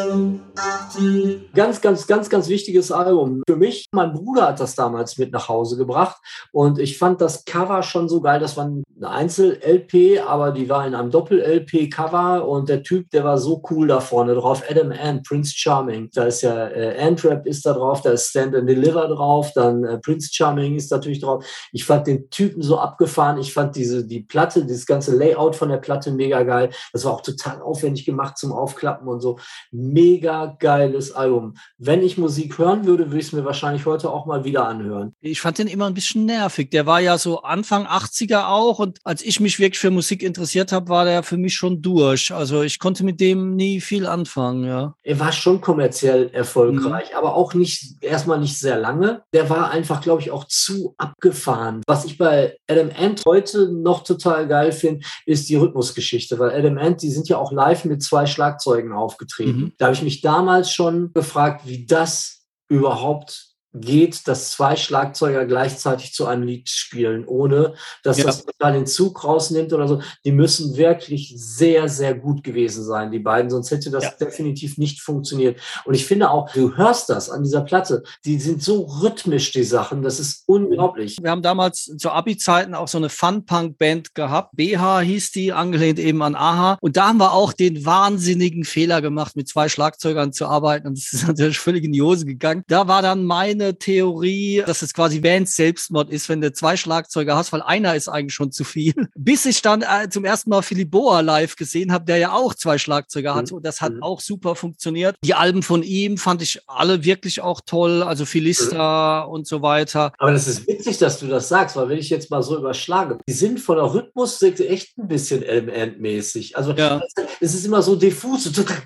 Ganz, ganz, ganz, ganz wichtiges Album. Für mich, mein Bruder hat das damals mit nach Hause gebracht und ich fand das Cover schon so geil. Das war eine Einzel-L P, aber die war in einem Doppel-L P-Cover und der Typ, der war so cool da vorne drauf. Adam Ant, Prince Charming. Da ist ja äh, Ant-Rap ist da drauf, da ist Stand and Deliver drauf, dann äh, Prince Charming ist natürlich drauf. Ich fand den Typen so abgefahren. Ich fand diese, die Platte, dieses ganze Layout von der Platte mega geil. Das war auch total aufwendig gemacht zum Aufklappen und so. Mega geiles Album. Wenn ich Musik hören würde, würde ich es mir wahrscheinlich heute auch mal wieder anhören. Ich fand den immer ein bisschen nervig. Der war ja so Anfang achtziger auch und als ich mich wirklich für Musik interessiert habe, war der für mich schon durch. Also ich konnte mit dem nie viel anfangen, ja. Er war schon kommerziell erfolgreich, mhm. aber auch nicht, erstmal nicht sehr lange. Der war einfach, glaube ich, auch zu abgefahren. Was ich bei Adam Ant heute noch total geil finde, ist die Rhythmusgeschichte, weil Adam Ant, die sind ja auch live mit zwei Schlagzeugen aufgetreten. Mhm. Da habe ich mich damals schon gefragt, wie das überhaupt geht, dass zwei Schlagzeuger gleichzeitig zu einem Lied spielen, ohne dass ja. das total den Zug rausnimmt oder so. Die müssen wirklich sehr, sehr gut gewesen sein, die beiden, sonst hätte das ja. definitiv nicht funktioniert. Und ich finde auch, du hörst das an dieser Platte, die sind so rhythmisch, die Sachen, das ist unglaublich. Wir haben damals zu Abi-Zeiten auch so eine Fun-Punk-Band gehabt, B H hieß die, angelehnt eben an Aha. Und da haben wir auch den wahnsinnigen Fehler gemacht, mit zwei Schlagzeugern zu arbeiten und das ist natürlich völlig in die Hose gegangen. Da war dann meine Theorie, dass es quasi Bands Selbstmord ist, wenn du zwei Schlagzeuger hast, weil einer ist eigentlich schon zu viel. Bis ich dann äh, zum ersten Mal Philipp Boa live gesehen habe, der ja auch zwei Schlagzeuger hatte und das hat mhm. auch super funktioniert. Die Alben von ihm fand ich alle wirklich auch toll, also Philista mhm. und so weiter. Aber das ist witzig, dass du das sagst, weil wenn ich jetzt mal so überschlage, die sind von der Rhythmus echt ein bisschen Adam Ant-mäßig. Also ja. es ist immer so diffus.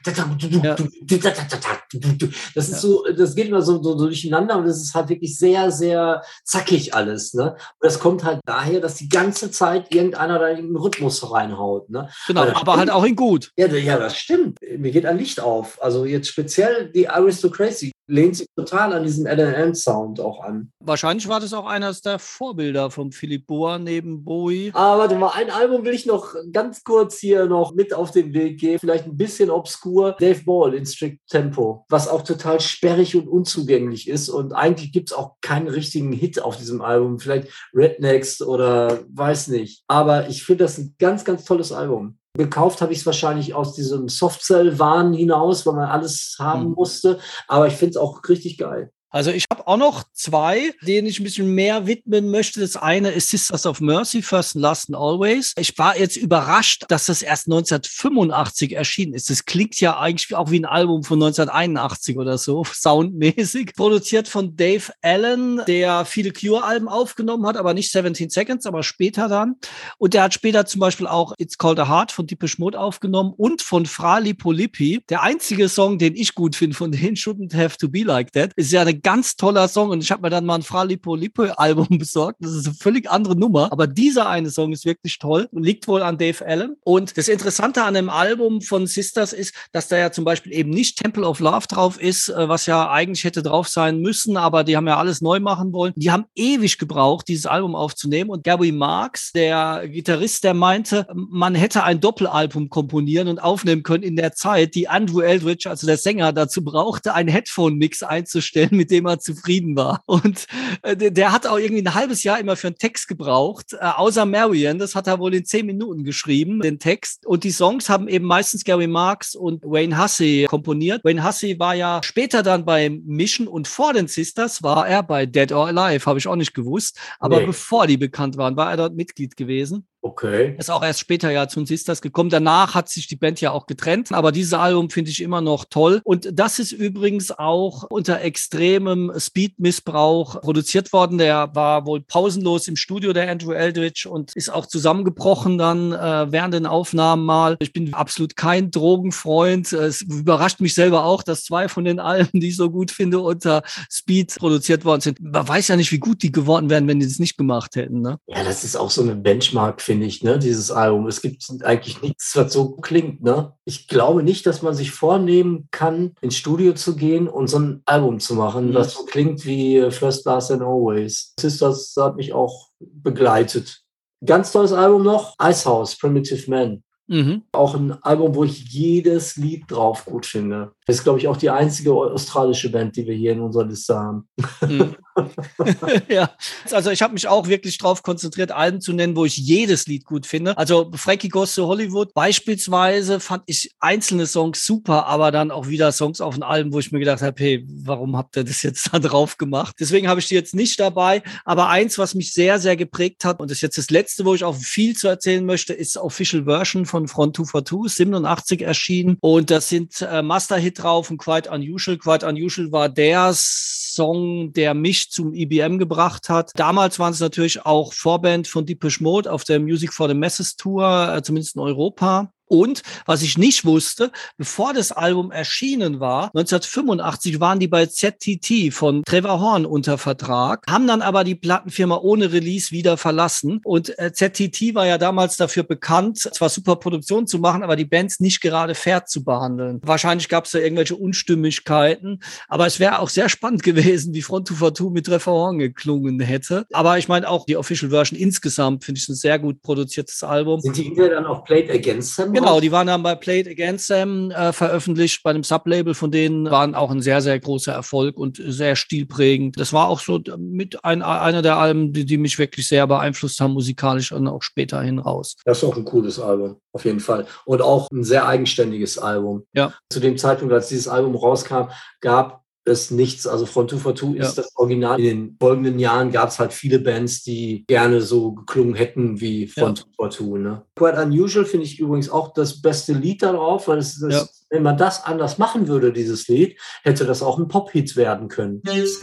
Ja. Das ist ja. so, das geht immer so, so durcheinander und es ist halt wirklich sehr, sehr zackig alles. Ne? Und das kommt halt daher, dass die ganze Zeit irgendeiner da irgendeinen Rhythmus reinhaut. Ne? Genau, aber, aber halt auch in gut. Ja, ja, das stimmt. Mir geht ein Licht auf. Also jetzt speziell die Aristocracy lehnt sich total an diesen Adam Ant Sound auch an. Wahrscheinlich war das auch eines der Vorbilder von Philipp Boa neben Bowie. Aber warte mal, ein Album will ich noch ganz kurz hier noch mit auf den Weg geben. Vielleicht ein bisschen obskur. Dave Ball in Strict Tempo, was auch total sperrig und unzugänglich ist. Und eigentlich gibt es auch keinen richtigen Hit auf diesem Album. Vielleicht Rednecks oder weiß nicht. Aber ich finde das ein ganz, ganz tolles Album. Gekauft habe ich es wahrscheinlich aus diesem Softcell-Wahn hinaus, weil man alles haben mhm. musste. Aber ich finde es auch richtig geil. Also ich habe auch noch zwei, denen ich ein bisschen mehr widmen möchte. Das eine ist Sisters of Mercy, First and Last and Always. Ich war jetzt überrascht, dass das erst neunzehnhundertfünfundachtzig erschienen ist. Das klingt ja eigentlich auch wie ein Album von neunzehnhunderteinundachtzig oder so, soundmäßig. Produziert von Dave Allen, der viele Cure-Alben aufgenommen hat, aber nicht seventeen Seconds, aber später dann. Und der hat später zum Beispiel auch It's Called a Heart von Depeche Mode aufgenommen und von Fra Lippo Lippi. Der einzige Song, den ich gut finde von denen, Shouldn't Have to Be Like That, ist ja eine ganz toller Song und ich habe mir dann mal ein Fra Lippo Lippi Album besorgt. Das ist eine völlig andere Nummer, aber dieser eine Song ist wirklich toll und liegt wohl an Dave Allen. Und das Interessante an dem Album von Sisters ist, dass da ja zum Beispiel eben nicht Temple of Love drauf ist, was ja eigentlich hätte drauf sein müssen, aber die haben ja alles neu machen wollen. Die haben ewig gebraucht, dieses Album aufzunehmen und Gary Marks, der Gitarrist, der meinte, man hätte ein Doppelalbum komponieren und aufnehmen können in der Zeit, die Andrew Eldridge, also der Sänger, dazu brauchte, einen Headphone-Mix einzustellen, mit dem er zufrieden war. Und äh, der hat auch irgendwie ein halbes Jahr immer für einen Text gebraucht, äh, außer Marian, das hat er wohl in zehn Minuten geschrieben, den Text. Und die Songs haben eben meistens Gary Marks und Wayne Hussey komponiert. Wayne Hussey war ja später dann bei Mission und vor den Sisters war er bei Dead or Alive, habe ich auch nicht gewusst. Aber nee. Bevor die bekannt waren, war er dort Mitglied gewesen. Okay. Ist auch erst später ja zu den Sisters gekommen. Danach hat sich die Band ja auch getrennt. Aber dieses Album finde ich immer noch toll. Und das ist übrigens auch unter extremem Speed-Missbrauch produziert worden. Der war wohl pausenlos im Studio, der Andrew Eldridge, und ist auch zusammengebrochen dann äh, während den Aufnahmen mal. Ich bin absolut kein Drogenfreund. Es überrascht mich selber auch, dass zwei von den Alben, die ich so gut finde, unter Speed produziert worden sind. Man weiß ja nicht, wie gut die geworden wären, wenn die das nicht gemacht hätten. Ne? Ja, das ist auch so eine Benchmark, finde ich, ne, dieses Album. Es gibt eigentlich nichts, was so klingt, ne? Ich glaube nicht, dass man sich vornehmen kann, ins Studio zu gehen und so ein Album zu machen, mhm. was so klingt wie First, Last and Always. Sisters hat mich auch begleitet. Ganz tolles Album noch, Icehouse, Primitive Man. Mhm. Auch ein Album, wo ich jedes Lied drauf gut finde. Das ist, glaube ich, auch die einzige australische Band, die wir hier in unserer Liste haben. Mhm. Ja, also ich habe mich auch wirklich drauf konzentriert, Alben zu nennen, wo ich jedes Lied gut finde. Also Frankie Goes to Hollywood beispielsweise fand ich einzelne Songs super, aber dann auch wieder Songs auf den Alben, wo ich mir gedacht habe, hey, warum habt ihr das jetzt da drauf gemacht? Deswegen habe ich die jetzt nicht dabei. Aber eins, was mich sehr, sehr geprägt hat, und das ist jetzt das Letzte, wo ich auch viel zu erzählen möchte, ist Official Version von Front two forty-two, siebenundachtzig erschienen. Und das sind äh, Master-Hit drauf und Quite Unusual. Quite Unusual war der Song, der mich zum I B M gebracht hat. Damals waren es natürlich auch Vorband von Depeche Mode auf der Music for the Masses Tour, äh, zumindest in Europa. Und was ich nicht wusste, bevor das Album erschienen war, neunzehnhundertfünfundachtzig waren die bei Z T T von Trevor Horn unter Vertrag, haben dann aber die Plattenfirma ohne Release wieder verlassen. Und äh, Z T T war ja damals dafür bekannt, zwar super Produktion zu machen, aber die Bands nicht gerade fair zu behandeln. Wahrscheinlich gab es da irgendwelche Unstimmigkeiten, aber es wäre auch sehr spannend gewesen, wie Front two forty-two mit Trevor Horn geklungen hätte. Aber ich meine auch die Official Version insgesamt finde ich ein sehr gut produziertes Album. Sind die wieder dann auch Played Against Them? Genau, die waren dann bei Played Against Them äh, veröffentlicht, bei einem Sublabel von denen, waren auch ein sehr, sehr großer Erfolg und sehr stilprägend. Das war auch so mit ein, einer der Alben, die, die mich wirklich sehr beeinflusst haben, musikalisch und auch später hin raus. Das ist auch ein cooles Album, auf jeden Fall. Und auch ein sehr eigenständiges Album. Ja. Zu dem Zeitpunkt, als dieses Album rauskam, gab es nichts. Also Front two forty-two ist ja das Original. In den folgenden Jahren gab es halt viele Bands, die gerne so geklungen hätten wie Front two forty-two. Ne? Quite Unusual finde ich übrigens auch das beste Lied darauf, weil es, das, ja. wenn man das anders machen würde, dieses Lied, hätte das auch ein Pop-Hit werden können.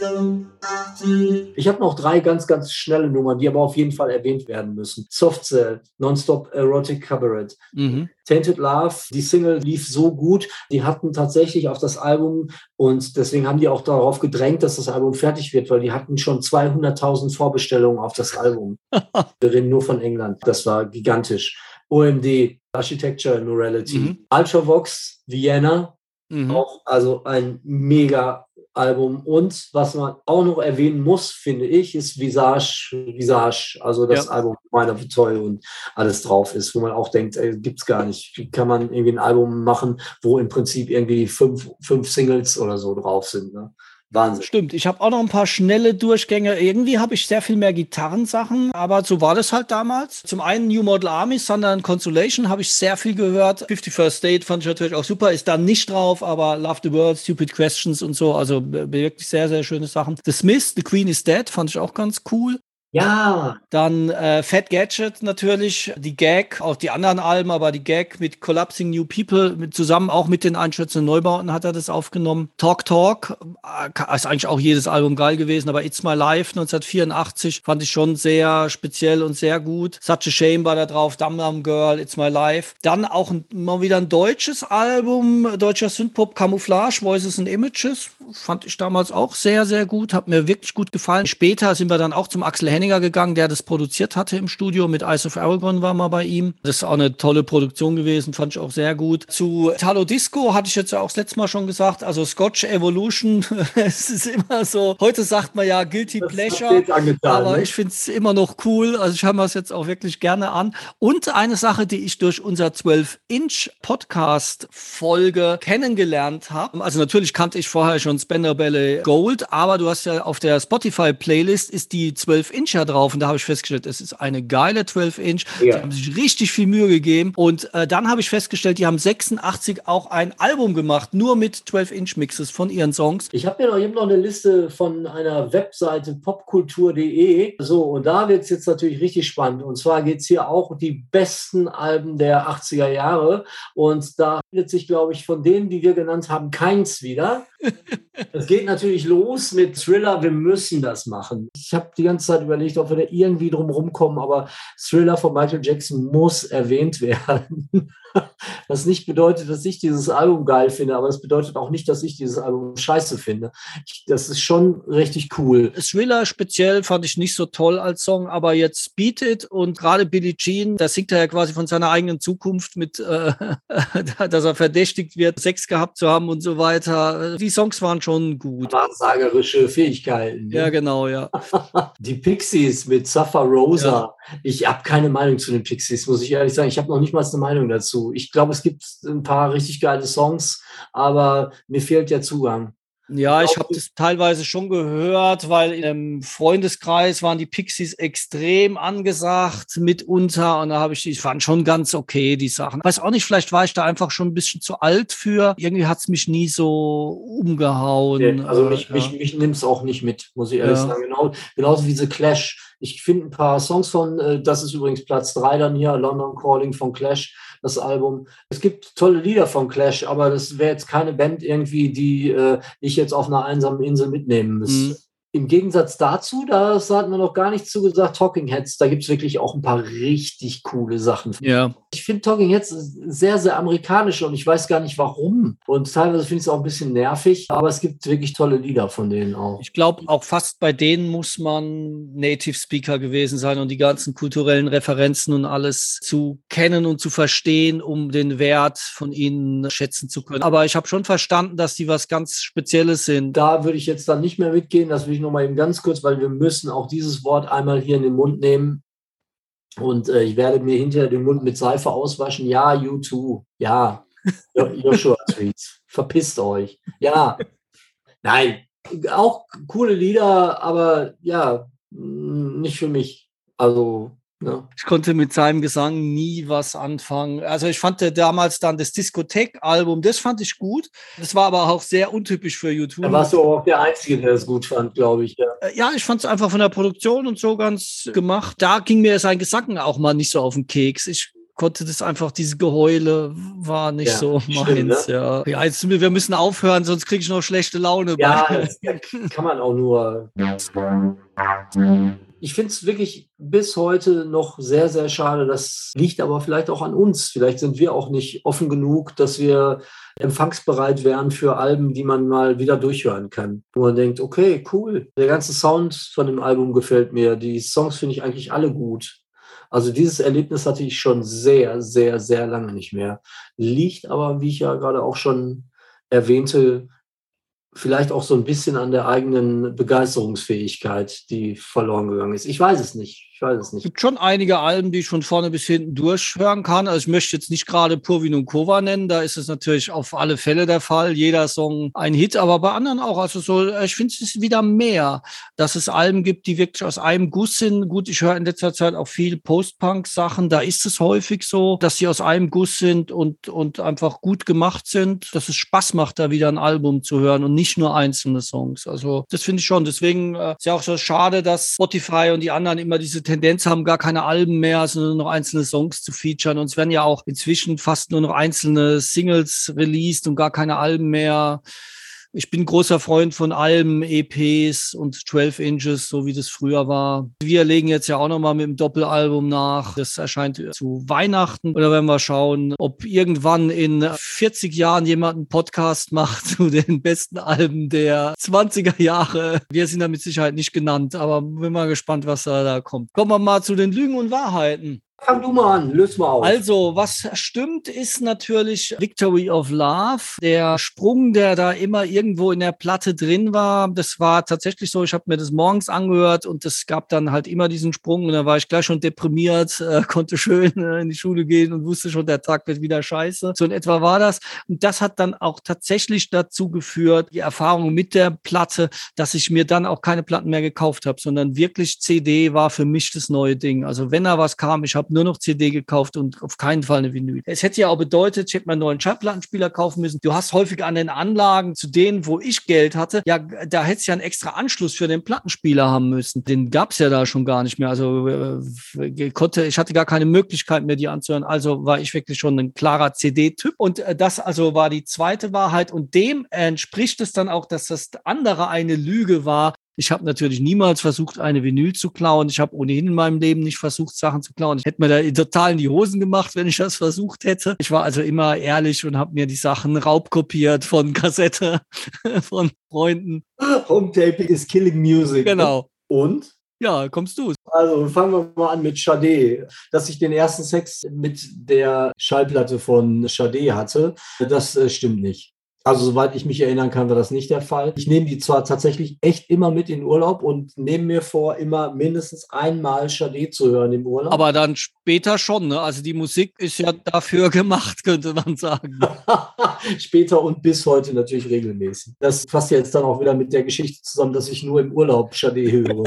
Ich habe noch drei ganz, ganz schnelle Nummern, die aber auf jeden Fall erwähnt werden müssen. Soft Cell, Nonstop Erotic Cabaret. Mhm. Tainted Love, die Single lief so gut, die hatten tatsächlich auf das Album, und deswegen haben die auch darauf gedrängt, dass das Album fertig wird, weil die hatten schon zweihunderttausend Vorbestellungen auf das Album. Wir reden nur von England. Das war gigantisch. O M D, Architecture and Morality. Mhm. Ultravox, Vienna, mhm. auch also ein mega Album. Und was man auch noch erwähnen muss, finde ich, ist Visage, Visage, also das ja. Album meiner Toy und alles drauf ist, wo man auch denkt, ey, gibt's gar nicht. Wie kann man irgendwie ein Album machen, wo im Prinzip irgendwie fünf, fünf Singles oder so drauf sind, ne? Wahnsinn. Stimmt, ich habe auch noch ein paar schnelle Durchgänge. Irgendwie habe ich sehr viel mehr Gitarrensachen, aber so war das halt damals. Zum einen New Model Army, sondern Consolation habe ich sehr viel gehört. fifty-first State fand ich natürlich auch super, ist da nicht drauf, aber Love the World, Stupid Questions und so, also wirklich sehr, sehr schöne Sachen. The Smiths, The Queen is Dead fand ich auch ganz cool. Ja. Dann äh, Fat Gadget natürlich, die Gag, auch die anderen Alben, aber die Gag mit Collapsing New People, mit, zusammen auch mit den einstürzenden Neubauten hat er das aufgenommen. Talk Talk, äh, ist eigentlich auch jedes Album geil gewesen, aber It's My Life neunzehnhundertvierundachtzig fand ich schon sehr speziell und sehr gut. Such a Shame war da drauf, Dum Dum Girl, It's My Life. Dann auch ein, mal wieder ein deutsches Album, deutscher Synthpop, Camouflage, Voices and Images, fand ich damals auch sehr, sehr gut, hat mir wirklich gut gefallen. Später sind wir dann auch zum Axel Henninger gegangen, der das produziert hatte im Studio. Mit Eyes of Aragon war mal bei ihm. Das ist auch eine tolle Produktion gewesen, fand ich auch sehr gut. Zu Italo Disco hatte ich jetzt ja auch das letzte Mal schon gesagt, also Scotch Evolution, es ist immer so, heute sagt man ja Guilty das Pleasure, angetan, aber ne? Ich finde es immer noch cool, also ich höre mir das jetzt auch wirklich gerne an. Und eine Sache, die ich durch unser zwölf Inch Podcast-Folge kennengelernt habe, also natürlich kannte ich vorher schon Spender Ballet Gold, aber du hast ja auf der Spotify-Playlist ist die zwölf Inch drauf und da habe ich festgestellt, es ist eine geile zwölf Inch. Ja. Die haben sich richtig viel Mühe gegeben und äh, dann habe ich festgestellt, die haben sechsundachtzig auch ein Album gemacht, nur mit zwölf Inch Mixes von ihren Songs. Ich habe ja noch, hab noch eine Liste von einer Webseite popkultur punkt de. So, und da wird es jetzt natürlich richtig spannend. Und zwar geht es hier auch um die besten Alben der achtziger Jahre. Und da findet sich, glaube ich, von denen, die wir genannt haben, keins wieder. Es geht natürlich los mit Thriller, wir müssen das machen. Ich habe die ganze Zeit überlegt, ob wir da irgendwie drum rumkommen, aber Thriller von Michael Jackson muss erwähnt werden. Was nicht bedeutet, dass ich dieses Album geil finde, aber das bedeutet auch nicht, dass ich dieses Album scheiße finde. Ich, das ist schon richtig cool. Thriller speziell fand ich nicht so toll als Song, aber jetzt Beat It und gerade Billie Jean, da singt er ja quasi von seiner eigenen Zukunft mit, äh, dass er verdächtigt wird, Sex gehabt zu haben und so weiter. Die Songs waren schon gut. Wahrsagerische Fähigkeiten. Ne? Ja, genau, ja. Die Pixies mit Safa Rosa. Ja. Ich habe keine Meinung zu den Pixies, muss ich ehrlich sagen. Ich habe noch nicht mal eine Meinung dazu. Ich glaube, es gibt ein paar richtig geile Songs, aber mir fehlt der Zugang. Ja, ich habe das teilweise schon gehört, weil im Freundeskreis waren die Pixies extrem angesagt mitunter und da habe ich, ich fand schon ganz okay die Sachen. Weiß auch nicht, vielleicht war ich da einfach schon ein bisschen zu alt für. Irgendwie hat es mich nie so umgehauen. Nee, also mich, ja. mich, mich nimmt es auch nicht mit, muss ich ehrlich ja. sagen. Genau, genauso wie The Clash. Ich finde ein paar Songs von, das ist übrigens Platz drei dann hier, London Calling von Clash, das Album. Es gibt tolle Lieder von Clash, aber das wäre jetzt keine Band irgendwie, die äh, ich jetzt auf einer einsamen Insel mitnehmen müsste. Mhm. Im Gegensatz dazu, da hat man noch gar nichts zugesagt, Talking Heads, da gibt es wirklich auch ein paar richtig coole Sachen. Ja. Ich finde Talking Heads sehr, sehr amerikanisch und ich weiß gar nicht warum. Und teilweise finde ich es auch ein bisschen nervig, aber es gibt wirklich tolle Lieder von denen auch. Ich glaube, auch fast bei denen muss man Native Speaker gewesen sein und die ganzen kulturellen Referenzen und alles zu kennen und zu verstehen, um den Wert von ihnen schätzen zu können. Aber ich habe schon verstanden, dass die was ganz Spezielles sind. Da würde ich jetzt dann nicht mehr mitgehen, das will ich noch mal eben ganz kurz, weil wir müssen auch dieses Wort einmal hier in den Mund nehmen. Und äh, ich werde mir hinterher den Mund mit Seife auswaschen. Ja, U zwei. Ja. Joshua Tree. Verpisst euch. Ja. Nein. Auch coole Lieder, aber ja, nicht für mich. Also, ne. Ich konnte mit seinem Gesang nie was anfangen. Also ich fand damals dann das Diskothek-Album, das fand ich gut. Das war aber auch sehr untypisch für U zwei. Da warst du auch der Einzige, der es gut fand, glaube ich. Ja, ja, ich fand es einfach von der Produktion und so ganz gemacht. Da ging mir sein Gesang auch mal nicht so auf den Keks. Ich konnte das einfach, diese Geheule war nicht ja, so meins. Stimmt, ne? ja. ja, jetzt wir müssen aufhören, sonst kriege ich noch schlechte Laune. Ja, das kann man auch nur. Ich finde es wirklich bis heute noch sehr, sehr schade. Das liegt aber vielleicht auch an uns. Vielleicht sind wir auch nicht offen genug, dass wir empfangsbereit wären für Alben, die man mal wieder durchhören kann. Wo man denkt, okay, cool. Der ganze Sound von dem Album gefällt mir. Die Songs finde ich eigentlich alle gut. Also dieses Erlebnis hatte ich schon sehr, sehr, sehr lange nicht mehr. Liegt aber, wie ich ja gerade auch schon erwähnte, vielleicht auch so ein bisschen an der eigenen Begeisterungsfähigkeit, die verloren gegangen ist. Ich weiß es nicht. weiß es nicht. Es gibt schon einige Alben, die ich von vorne bis hinten durchhören kann. Also ich möchte jetzt nicht gerade Purvin und Kova nennen, da ist es natürlich auf alle Fälle der Fall. Jeder Song ein Hit, aber bei anderen auch. Also so, ich finde es ist wieder mehr, dass es Alben gibt, die wirklich aus einem Guss sind. Gut, ich höre in letzter Zeit auch viel Post-Punk-Sachen. Da ist es häufig so, dass sie aus einem Guss sind und, und einfach gut gemacht sind, dass es Spaß macht, da wieder ein Album zu hören und nicht nur einzelne Songs. Also das finde ich schon. Deswegen äh, ist ja auch so schade, dass Spotify und die anderen immer diese Tendenz haben, gar keine Alben mehr, sondern nur noch einzelne Songs zu featuren. Und es werden ja auch inzwischen fast nur noch einzelne Singles released und gar keine Alben mehr. Ich bin großer Freund von Alben, E Ps und zwölf Inches, so wie das früher war. Wir legen jetzt ja auch nochmal mit dem Doppelalbum nach. Das erscheint zu Weihnachten. Oder werden wir schauen, ob irgendwann in vierzig Jahren jemand einen Podcast macht zu den besten Alben der zwanziger Jahre. Wir sind da mit Sicherheit nicht genannt, aber bin mal gespannt, was da, da kommt. Kommen wir mal zu den Lügen und Wahrheiten. Fang du mal an, löse mal auf. Also, was stimmt, ist natürlich Victory of Love. Der Sprung, der da immer irgendwo in der Platte drin war, das war tatsächlich so, ich habe mir das morgens angehört und es gab dann halt immer diesen Sprung und da war ich gleich schon deprimiert, äh, konnte schön äh, in die Schule gehen und wusste schon, der Tag wird wieder scheiße. So in etwa war das. Und das hat dann auch tatsächlich dazu geführt, die Erfahrung mit der Platte, dass ich mir dann auch keine Platten mehr gekauft habe, sondern wirklich C D war für mich das neue Ding. Also wenn da was kam, ich habe nur noch C D gekauft und auf keinen Fall eine Vinyl. Es hätte ja auch bedeutet, ich hätte mir einen neuen Schallplattenspieler kaufen müssen. Du hast häufig an den Anlagen zu denen, wo ich Geld hatte, ja, da hättest du ja einen extra Anschluss für den Plattenspieler haben müssen. Den gab es ja da schon gar nicht mehr. Also äh, konnte, ich hatte gar keine Möglichkeit mehr, die anzuhören. Also war ich wirklich schon ein klarer C D-Typ. Und äh, das also war die zweite Wahrheit. Und dem entspricht es dann auch, dass das andere eine Lüge war. Ich habe natürlich niemals versucht, eine Vinyl zu klauen. Ich habe ohnehin in meinem Leben nicht versucht, Sachen zu klauen. Ich hätte mir da total in die Hosen gemacht, wenn ich das versucht hätte. Ich war also immer ehrlich und habe mir die Sachen raubkopiert von Kassette, von Freunden. Home-Taping is killing music. Genau. Und? Ja, kommst du. Also fangen wir mal an mit Sade. Dass ich den ersten Sex mit der Schallplatte von Sade hatte, das äh, stimmt nicht. Also soweit ich mich erinnern kann, war das nicht der Fall. Ich nehme die zwar tatsächlich echt immer mit in Urlaub und nehme mir vor, immer mindestens einmal Sade zu hören im Urlaub. Aber dann später schon, ne? Also die Musik ist ja dafür gemacht, könnte man sagen. Später und bis heute natürlich regelmäßig. Das passt ja jetzt dann auch wieder mit der Geschichte zusammen, dass ich nur im Urlaub Sade höre.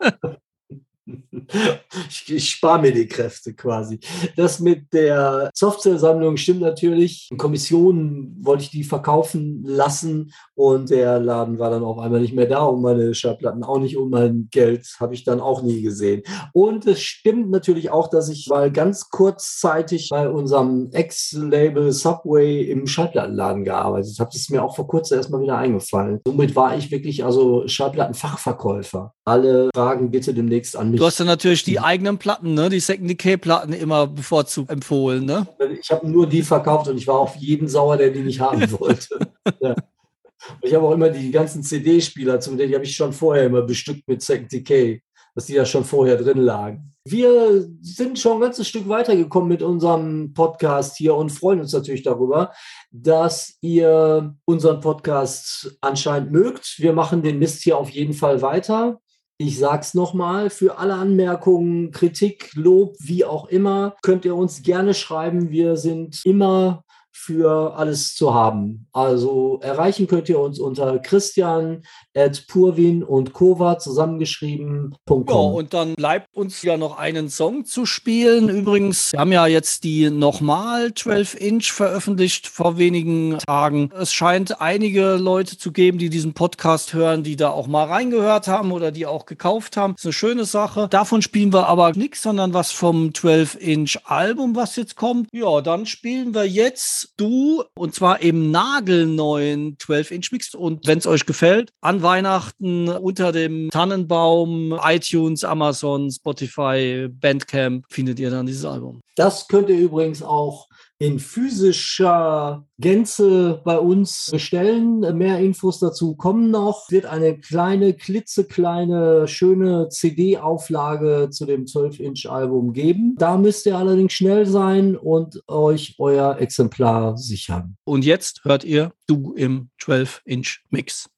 Ich, ich spare mir die Kräfte quasi. Das mit der Software-Sammlung stimmt natürlich. In Kommission wollte ich die verkaufen lassen und der Laden war dann auf einmal nicht mehr da und meine Schallplatten auch nicht und mein Geld habe ich dann auch nie gesehen. Und es stimmt natürlich auch, dass ich mal ganz kurzzeitig bei unserem Ex-Label Subway im Schallplattenladen gearbeitet habe. Das ist mir auch vor kurzem erstmal wieder eingefallen. Somit war ich wirklich also Schallplattenfachverkäufer. Alle Fragen bitte demnächst an mich. Du hast dann natürlich die eigenen Platten, ne? Die Second Decay-Platten immer bevorzugt empfohlen, ne? Ich habe nur die verkauft und ich war auf jeden sauer, der die nicht haben wollte. Ja. Ich habe auch immer die ganzen C D-Spieler, die habe ich schon vorher immer bestückt mit Second Decay, dass die da schon vorher drin lagen. Wir sind schon ein ganzes Stück weitergekommen mit unserem Podcast hier und freuen uns natürlich darüber, dass ihr unseren Podcast anscheinend mögt. Wir machen den Mist hier auf jeden Fall weiter. Ich sag's nochmal, für alle Anmerkungen, Kritik, Lob, wie auch immer, könnt ihr uns gerne schreiben. Wir sind immer für alles zu haben. Also erreichen könnt ihr uns unter Christian at Purvin und Kova zusammengeschrieben. Ja, und dann bleibt uns ja noch einen Song zu spielen. Übrigens, wir haben ja jetzt die nochmal zwölf Inch veröffentlicht vor wenigen Tagen. Es scheint einige Leute zu geben, die diesen Podcast hören, die da auch mal reingehört haben oder die auch gekauft haben. Das ist eine schöne Sache. Davon spielen wir aber nichts, sondern was vom zwölf Inch Album, was jetzt kommt. Ja, dann spielen wir jetzt Du, und zwar im nagelneuen zwölf Inch Mix. Und wenn es euch gefällt, an Weihnachten unter dem Tannenbaum, iTunes, Amazon, Spotify, Bandcamp findet ihr dann dieses Album. Das könnt ihr übrigens auch in physischer Gänze bei uns bestellen. Mehr Infos dazu kommen noch. Es wird eine kleine, klitzekleine, schöne C D-Auflage zu dem zwölf Inch Album geben. Da müsst ihr allerdings schnell sein und euch euer Exemplar sichern. Und jetzt hört ihr Du im zwölf Inch Mix.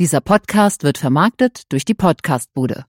Dieser Podcast wird vermarktet durch die Podcastbude.